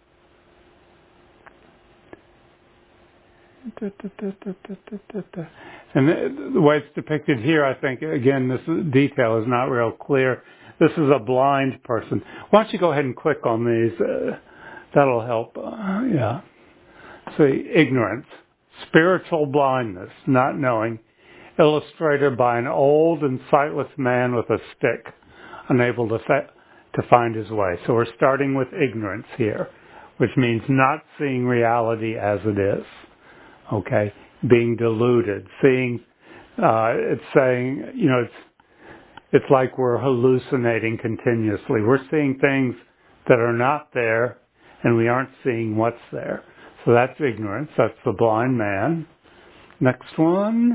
And the way it's depicted here, I think, again, this detail is not real clear. This is a blind person. Why don't you go ahead and click on these? That'll help. Yeah. So, ignorance, spiritual blindness, not knowing, illustrated by an old and sightless man with a stick, unable to find his way. So we're starting with ignorance here, which means not seeing reality as it is. Okay, being deluded, seeing, it's saying, you know, it's like we're hallucinating continuously. We're seeing things that are not there, and we aren't seeing what's there. So that's ignorance. That's the blind man. Next one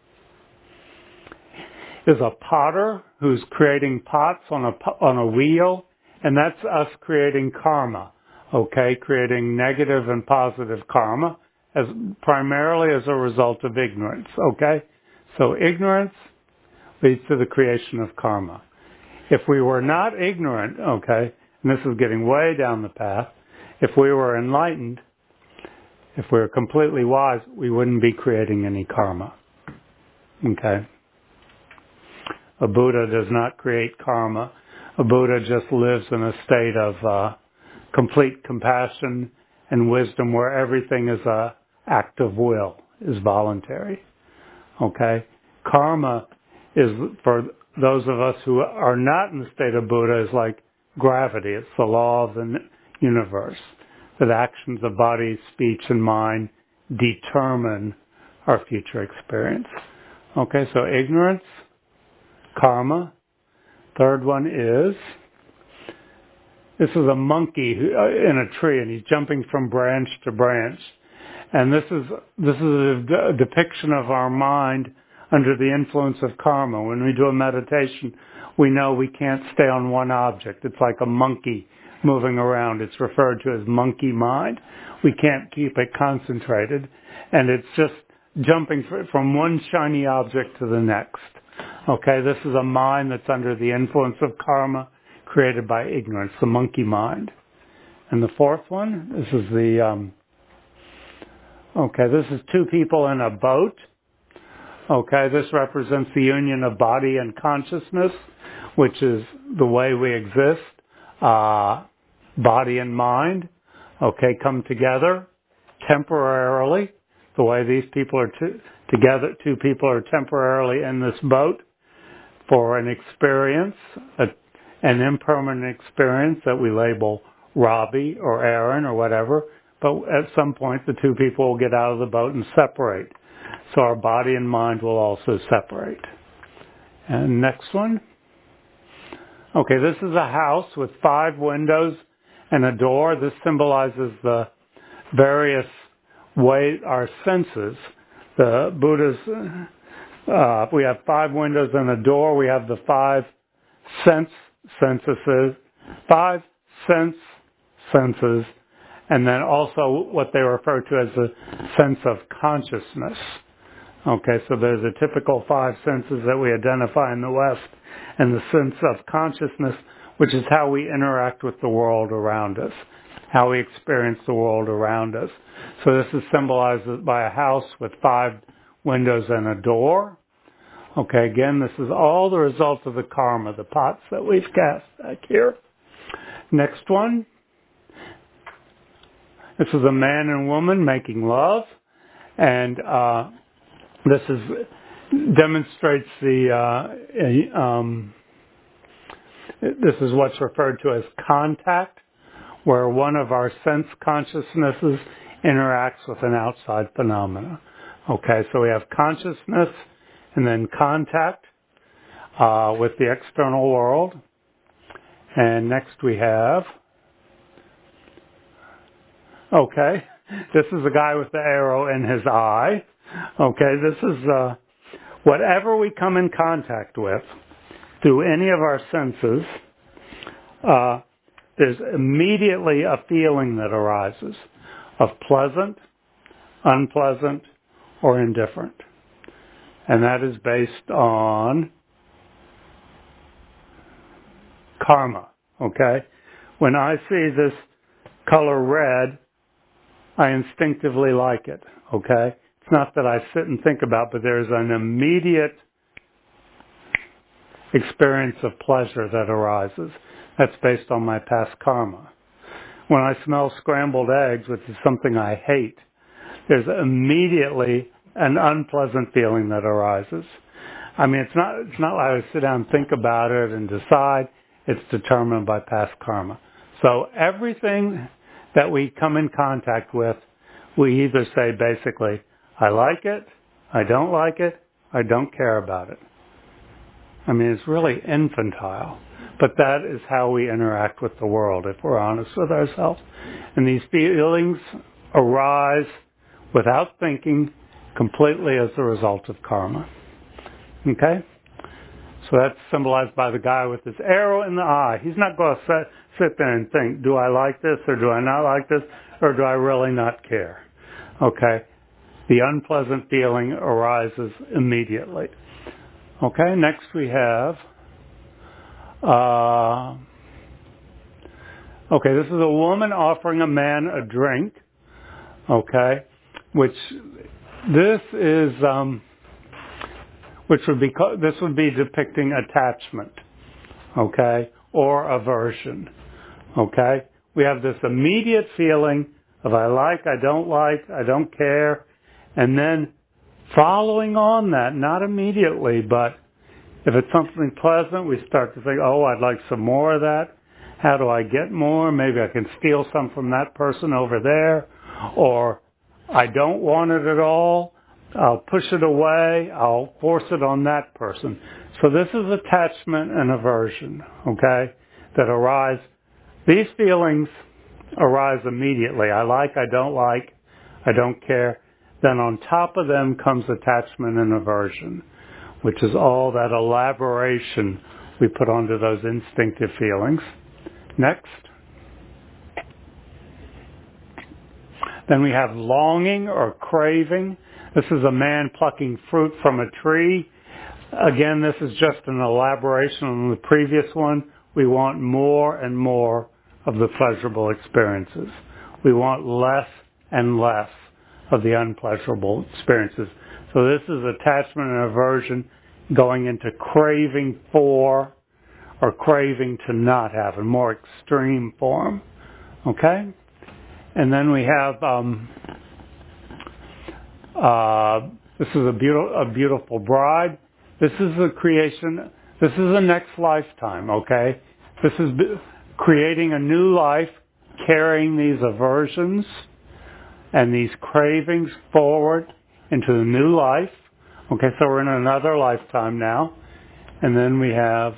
is a potter who's creating pots on a wheel, and that's us creating karma. Okay, creating negative and positive karma, primarily as a result of ignorance, okay? So ignorance leads to the creation of karma. If we were not ignorant, okay, and this is getting way down the path, if we were enlightened, if we were completely wise, we wouldn't be creating any karma, okay? A Buddha does not create karma. A Buddha just lives in a state of complete compassion and wisdom where everything is a act of will, is voluntary. Okay? Karma is, for those of us who are not in the state of Buddha is like gravity. It's the law of the universe, that actions of body, speech, and mind determine our future experience. Okay, so ignorance, karma. Third one is, this is a monkey in a tree, and he's jumping from branch to branch. And this is a depiction of our mind under the influence of karma. When we do a meditation, we know we can't stay on one object. It's like a monkey moving around. It's referred to as monkey mind. We can't keep it concentrated, and it's just jumping from one shiny object to the next. Okay, this is a mind that's under the influence of karma created by ignorance, the monkey mind. And the fourth one, this is this is two people in a boat. Okay, this represents the union of body and consciousness, which is the way we exist. Body and mind, okay, come together temporarily. The way these people are together, two people are temporarily in this boat for an experience, an impermanent experience that we label Robbie or Aaron or whatever. But at some point, the two people will get out of the boat and separate. So our body and mind will also separate. And next one. Okay, this is a house with 5 windows and a door. This symbolizes the various ways, our senses. The Buddha's, we have 5 windows and a door. We have the 5 senses, and then also what they refer to as the sense of consciousness. Okay, so there's a typical 5 senses that we identify in the West, and the sense of consciousness, which is how we interact with the world around us, how we experience the world around us. So this is symbolized by a house with 5 windows and a door. Okay, again, this is all the result of the karma, the pots that we've cast back here. Next one. This is a man and woman making love, and this demonstrates this is what's referred to as contact, where one of our sense consciousnesses interacts with an outside phenomena. Okay, so we have consciousness and then contact with the external world. And next we have, okay, this is a guy with the arrow in his eye. Okay, this is whatever we come in contact with through any of our senses, there's immediately a feeling that arises of pleasant, unpleasant, or indifferent. And that is based on karma, okay? When I see this color red, I instinctively like it, okay? It's not that I sit and think about, but there's an immediate experience of pleasure that arises. That's based on my past karma. When I smell scrambled eggs, which is something I hate, there's immediately an unpleasant feeling that arises. I mean, it's not like I sit down and think about it and decide. It's determined by past karma. So everything that we come in contact with, we either say basically, I like it, I don't like it, I don't care about it. I mean, it's really infantile. But that is how we interact with the world, if we're honest with ourselves. And these feelings arise without thinking, completely as a result of karma. Okay? So that's symbolized by the guy with this arrow in the eye. He's not going to sit there and think, do I like this or do I not like this or do I really not care? Okay? The unpleasant feeling arises immediately. Okay, next we have, this is a woman offering a man a drink, okay, which this would be depicting attachment, okay, or aversion, okay. We have this immediate feeling of I like, I don't care, and then following on that, not immediately, but If it's something pleasant, we start to think, oh, I'd like some more of that. How do I get more? Maybe I can steal some from that person over there. Or I don't want it at all. I'll push it away. I'll force it on that person. So this is attachment and aversion, okay, that arise. These feelings arise immediately. I like, I don't care. Then on top of them comes attachment and aversion, which is all that elaboration we put onto those instinctive feelings. Next. Then we have longing or craving. This is a man plucking fruit from a tree. Again, this is just an elaboration on the previous one. We want more and more of the pleasurable experiences. We want less and less of the unpleasurable experiences. So this is attachment and aversion going into craving for or craving to not have, a more extreme form. Okay? And then we have, this is a beautiful bride. This is the creation, this is the next lifetime, okay? This is creating a new life, carrying these aversions and these cravings forward into the new life. Okay, so we're in another lifetime now. And then we have,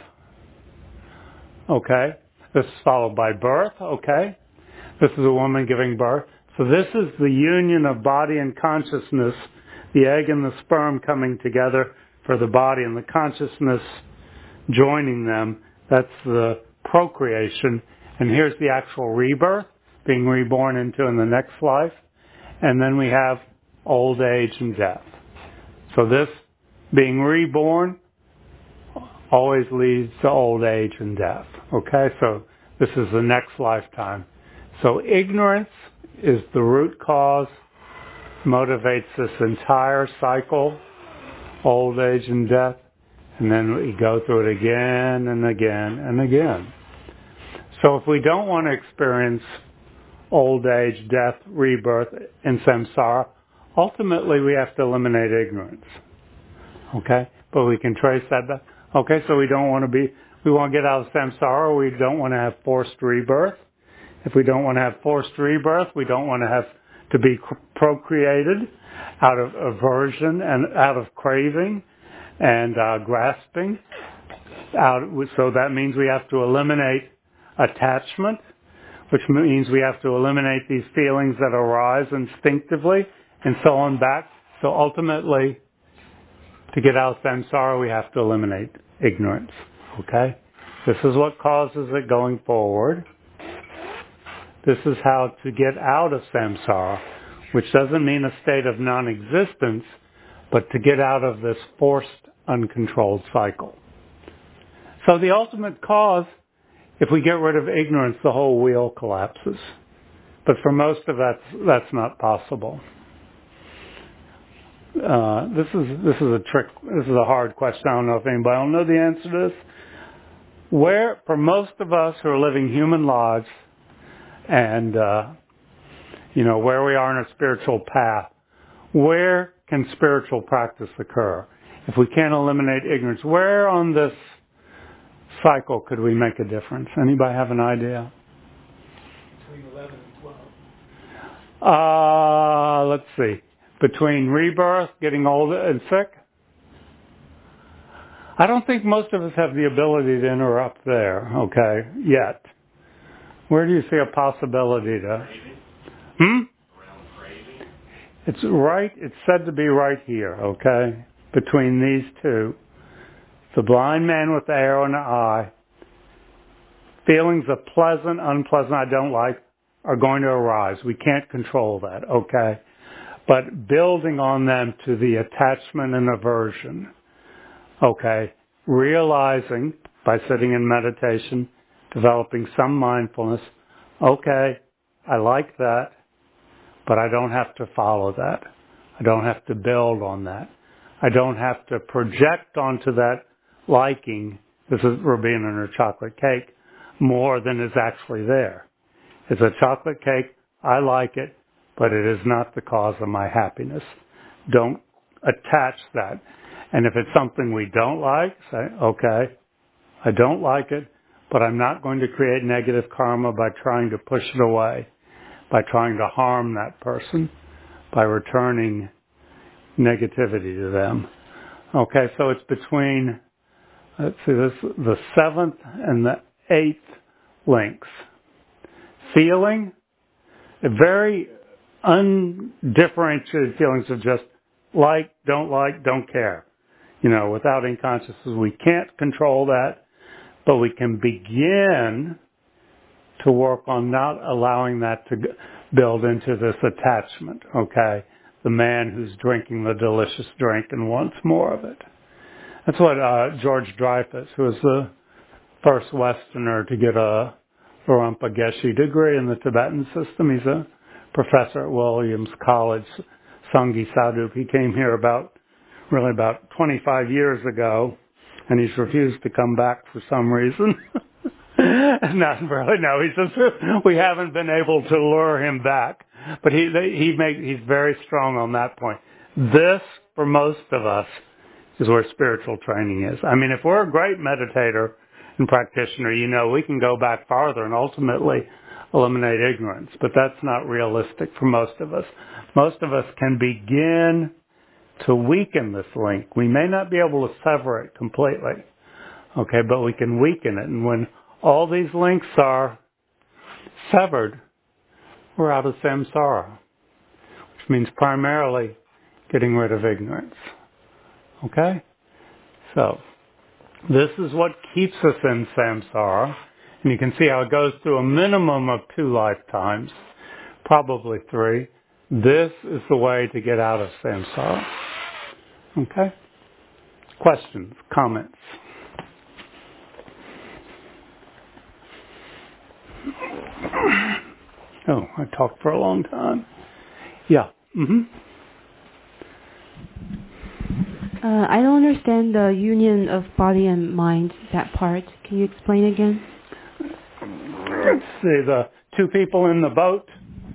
okay, this is followed by birth, okay? This is a woman giving birth. So this is the union of body and consciousness, the egg and the sperm coming together for the body and the consciousness joining them. That's the procreation. And here's the actual rebirth, being reborn into in the next life. And then we have old age and death. So this being reborn always leads to old age and death. Okay, so this is the next lifetime. So ignorance is the root cause, motivates this entire cycle, old age and death, and then we go through it again and again and again. So if we don't want to experience old age, death, rebirth, and samsara, ultimately we have to eliminate ignorance. Okay? But we can trace that back. Okay, so we want to get out of samsara, we don't want to have forced rebirth. If we don't want to have forced rebirth, we don't want to have to be procreated out of aversion and out of craving and grasping. So that means we have to eliminate attachment, which means we have to eliminate these feelings that arise instinctively and so on back. So ultimately, to get out of samsara, we have to eliminate ignorance. Okay? This is what causes it going forward. This is how to get out of samsara, which doesn't mean a state of non-existence, but to get out of this forced, uncontrolled cycle. So the ultimate cause, if we get rid of ignorance, the whole wheel collapses. But for most of us, that's not possible. This is a trick. This is a hard question. I don't know if anybody will know the answer to this. Where, for most of us who are living human lives, and where we are in a spiritual path, where can spiritual practice occur? If we can't eliminate ignorance, where on this cycle could we make a difference? Anybody have an idea? Between 11 and 12. Let's see. Between rebirth, getting old and sick? I don't think most of us have the ability to interrupt there, okay, yet. Where do you see a possibility to? It's right, it's said to be right here, okay? Between these two. The blind man with the arrow in the eye. Feelings of pleasant, unpleasant, I don't like, are going to arise. We can't control that, okay? But building on them to the attachment and aversion, okay? Realizing by sitting in meditation, developing some mindfulness, okay, I like that, but I don't have to follow that. I don't have to build on that. I don't have to project onto that liking, this is Robina and her chocolate cake, more than is actually there. It's a chocolate cake, I like it, but it is not the cause of my happiness. Don't attach that. And if it's something we don't like, say, okay, I don't like it, but I'm not going to create negative karma by trying to push it away, by trying to harm that person, by returning negativity to them. Okay, so it's between, let's see, the 7th and the 8th links. Feeling, a very undifferentiated feelings of just like, don't care. Without in consciousness, we can't control that, but we can begin to work on not allowing that to build into this attachment, okay? The man who's drinking the delicious drink and wants more of it. That's what George Dreyfus, who was the first Westerner to get a Lorempa Geshe degree in the Tibetan system. He's a professor at Williams College, Sanghi Sadhu. He came here about 25 years ago, and he's refused to come back for some reason. Not really, no. He says we haven't been able to lure him back, but he's very strong on that point. This, for most of us, is where spiritual training is. I mean, if we're a great meditator and practitioner, we can go back farther and ultimately eliminate ignorance, but that's not realistic for most of us. Most of us can begin to weaken this link. We may not be able to sever it completely, okay, but we can weaken it. And when all these links are severed, we're out of samsara, which means primarily getting rid of ignorance. Okay? So, this is what keeps us in samsara. And you can see how it goes through a minimum of 2 lifetimes, probably 3. This is the way to get out of samsara. Okay? Questions, comments? Oh, I talked for a long time. Yeah. I don't understand the union of body and mind, that part. Can you explain again? Let's see, the 2 people in the boat.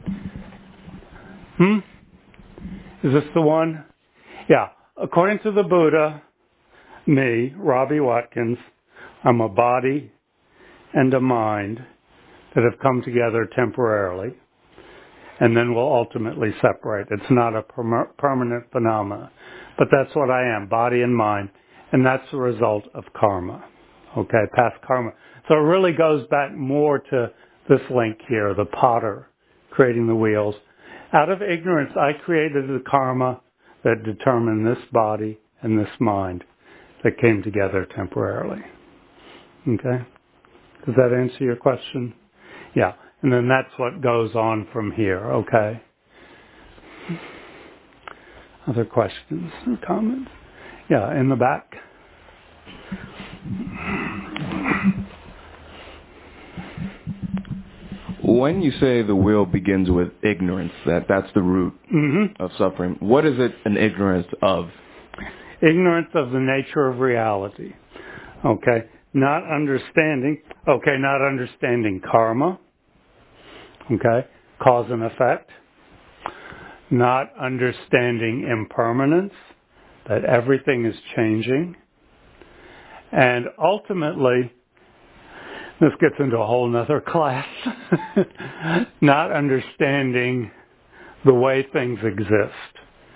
Is this the one? Yeah. According to the Buddha, me, Robbie Watkins, I'm a body and a mind that have come together temporarily and then will ultimately separate. It's not a permanent phenomenon. But that's what I am, body and mind. And that's the result of karma. Okay, past karma. So it really goes back more to this link here, the potter creating the wheels. Out of ignorance, I created the karma that determined this body and this mind that came together temporarily. Okay? Does that answer your question? Yeah. And then that's what goes on from here. Okay? Other questions or comments? Yeah, in the back. When you say the will begins with ignorance, that's the root of suffering, what is it an ignorance of? Ignorance of the nature of reality. Okay. Not understanding karma. Okay. Cause and effect. Not understanding impermanence, that everything is changing. And ultimately, this gets into a whole nother class, not understanding the way things exist.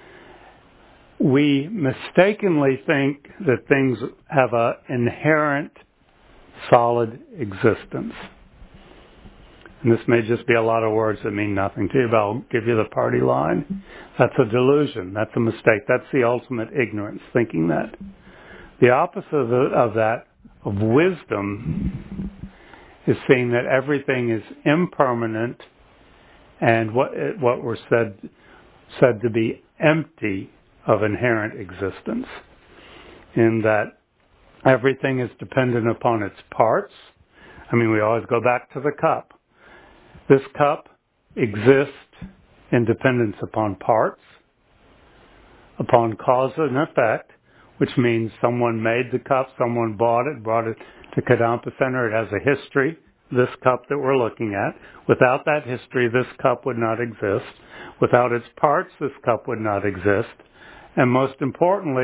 We mistakenly think that things have an inherent solid existence. And this may just be a lot of words that mean nothing to you, but I'll give you the party line. That's a delusion. That's a mistake. That's the ultimate ignorance, thinking that. The opposite of that, of wisdom, is seeing that everything is impermanent and what were said to be empty of inherent existence, in that everything is dependent upon its parts. I mean, we always go back to the cup. This cup exists in dependence upon parts, upon cause and effect, which means someone made the cup, someone brought it to Kadampa Center. It has a history, this cup that we're looking at. Without that history, this cup would not exist. Without its parts, this cup would not exist. And most importantly,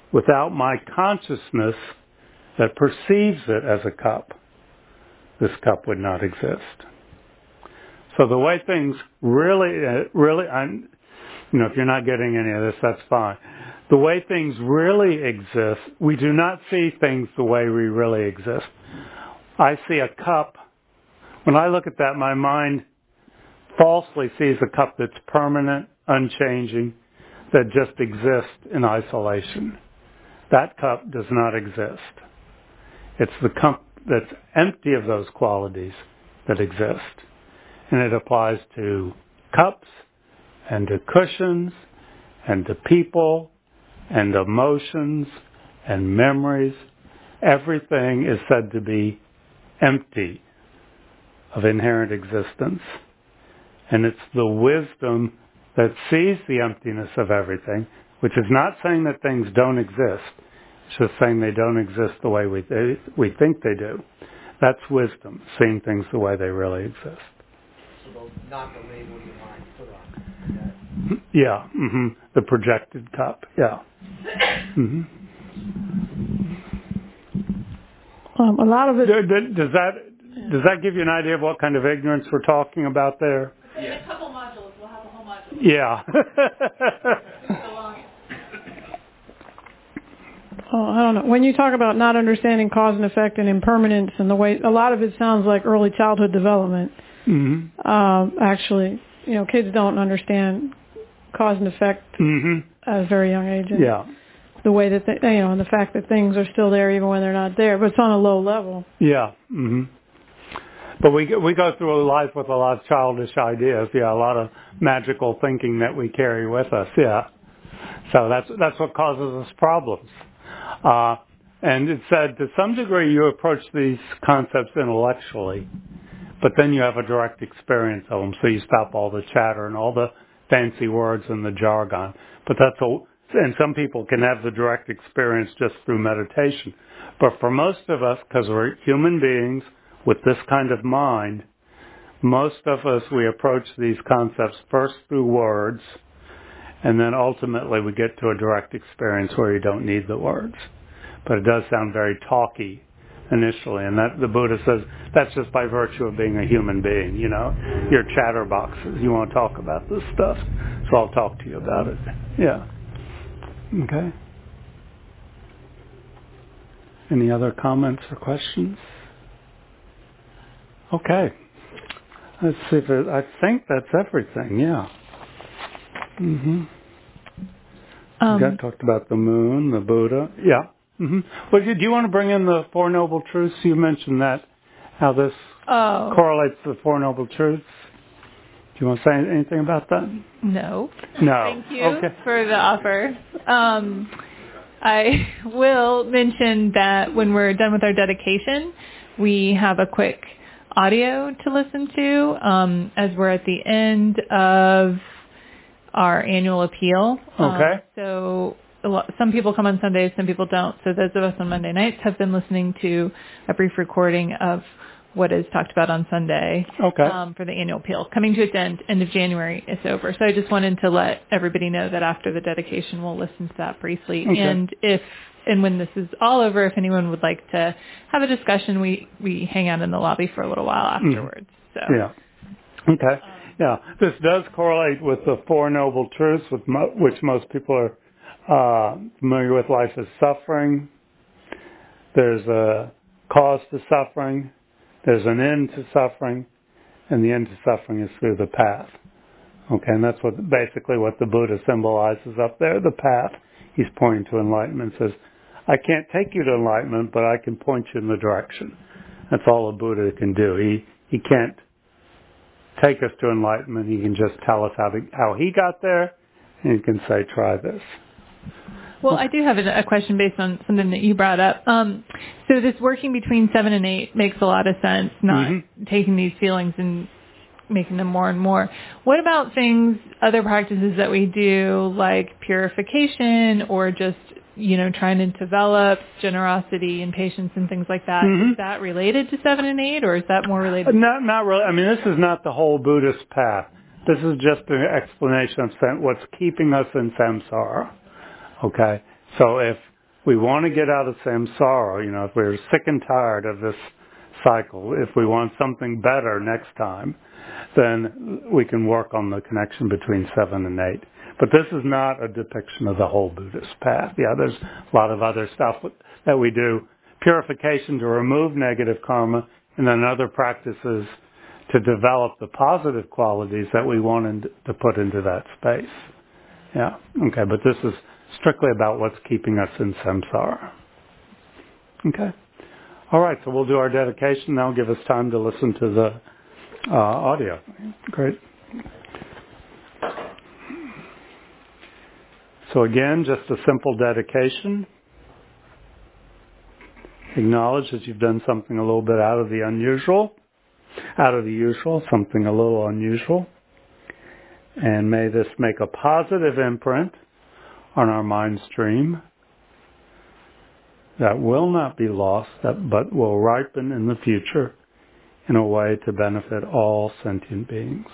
without my consciousness that perceives it as a cup, this cup would not exist. So the way things really, if you're not getting any of this, that's fine. The way things really exist, we do not see things the way we really exist. I see a cup. When I look at that, my mind falsely sees a cup that's permanent, unchanging, that just exists in isolation. That cup does not exist. It's the cup that's empty of those qualities that exist. And it applies to cups and to cushions and to people and emotions and memories. Everything is said to be empty of inherent existence. And it's the wisdom that sees the emptiness of everything, which is not saying that things don't exist. It's just saying they don't exist the way we think they do. That's wisdom, seeing things the way they really exist. So not the label your mind put on it. Yeah, the projected cup, yeah. A lot of it... Does that give you an idea of what kind of ignorance we're talking about there? In a couple modules, we'll have a whole module. Yeah. I don't know. When you talk about not understanding cause and effect and impermanence and the way, a lot of it sounds like early childhood development. Actually, kids don't understand cause and effect at a very young age. And the way that and the fact that things are still there even when they're not there, but it's on a low level. Yeah. But we go through life with a lot of childish ideas. Yeah, a lot of magical thinking that we carry with us. Yeah. So that's what causes us problems. And it said to some degree you approach these concepts intellectually, but then you have a direct experience of them. So you stop all the chatter and all the fancy words and the jargon. But and some people can have the direct experience just through meditation. But for most of us, because we're human beings with this kind of mind, most of us, we approach these concepts first through words, and then ultimately we get to a direct experience where you don't need the words. But it does sound very talky initially, and that the Buddha says that's just by virtue of being a human being, You're chatterboxes. You want to talk about this stuff, so I'll talk to you about it. Yeah. Okay. Any other comments or questions? Okay. Let's see if I think that's everything. Yeah. We talked about the moon, the Buddha. Yeah. Well, do you want to bring in the Four Noble Truths? You mentioned that, how this correlates to the Four Noble Truths. Do you want to say anything about that? No. No. Thank you for the offer. I will mention that when we're done with our dedication, we have a quick audio to listen to as we're at the end of our annual appeal. Okay. So some people come on Sundays, some people don't. So those of us on Monday nights have been listening to a brief recording of what is talked about on Sunday for the annual appeal. Coming to its end of January, it's over. So I just wanted to let everybody know that after the dedication, we'll listen to that briefly. Okay. And when this is all over, if anyone would like to have a discussion, we hang out in the lobby for a little while afterwards. So. Yeah. Okay. Yeah. This does correlate with the Four Noble Truths, which most people are familiar with. Life is suffering. There's a cause to suffering. There's an end to suffering. And the end to suffering is through the path. Okay. And that's basically what the Buddha symbolizes up there, the path. He's pointing to enlightenment, says, I can't take you to enlightenment, but I can point you in the direction. That's all a Buddha can do. He can't take us to enlightenment. He can just tell us how he got there, and he can say, try this. Well, I do have a question based on something that you brought up. So this working between 7 and 8 makes a lot of sense, not taking these feelings and making them more and more. What about other practices that we do, like purification or just, trying to develop generosity and patience and things like that? Is that related to 7 and 8, or is that more related? Not really. I mean, this is not the whole Buddhist path. This is just an explanation of what's keeping us in samsara. Okay? So if we want to get out of samsara, if we're sick and tired of this cycle, if we want something better next time, then we can work on the connection between 7 and 8. But this is not a depiction of the whole Buddhist path. Yeah, there's a lot of other stuff that we do. Purification to remove negative karma, and then other practices to develop the positive qualities that we want to put into that space. Yeah, okay, but this is strictly about what's keeping us in samsara. Okay. All right, so we'll do our dedication. That'll give us time to listen to the audio. Great. So again, just a simple dedication. Acknowledge that you've done something a little bit out of the usual, something a little unusual. And may this make a positive imprint on our mind stream that will not be lost, but will ripen in the future in a way to benefit all sentient beings.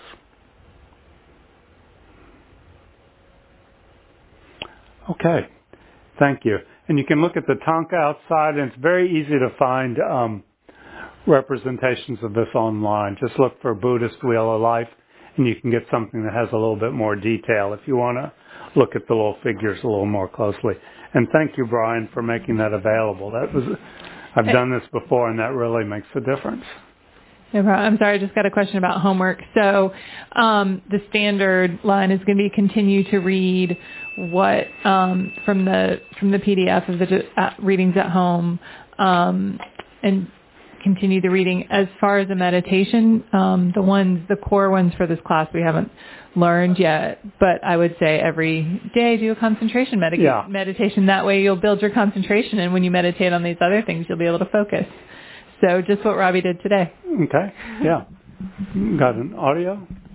Okay, thank you. And you can look at the tanka outside, and it's very easy to find representations of this online. Just look for Buddhist Wheel of Life, and you can get something that has a little bit more detail if you want to look at the little figures a little more closely. And thank you, Brian, for making that available. I've done this before, and that really makes a difference. No problem. I'm sorry, I just got a question about homework. So the standard line is going to be continue to read what from the PDF of the readings at home, and continue the reading. As far as the meditation, the core ones for this class we haven't learned yet, but I would say every day do a concentration meditation. That way you'll build your concentration, and when you meditate on these other things, you'll be able to focus. So just what Robbie did today. Okay, yeah. Got an audio?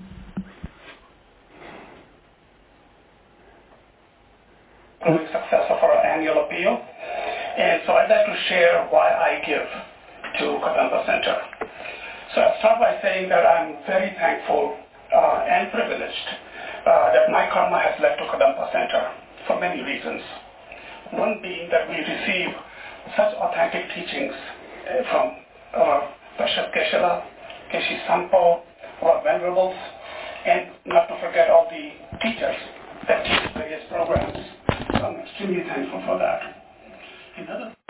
Growing success of our annual appeal. And so I'd like to share why I give to Kadampa Center. So I'll start by saying that I'm very thankful and privileged that my karma has led to Kadampa Center for many reasons. One being that we receive such authentic teachings from our Bishop Geshe-la, Geshe Sampo, our venerables, and not to forget all the teachers that teach various programs. So I'm extremely thankful for that. Another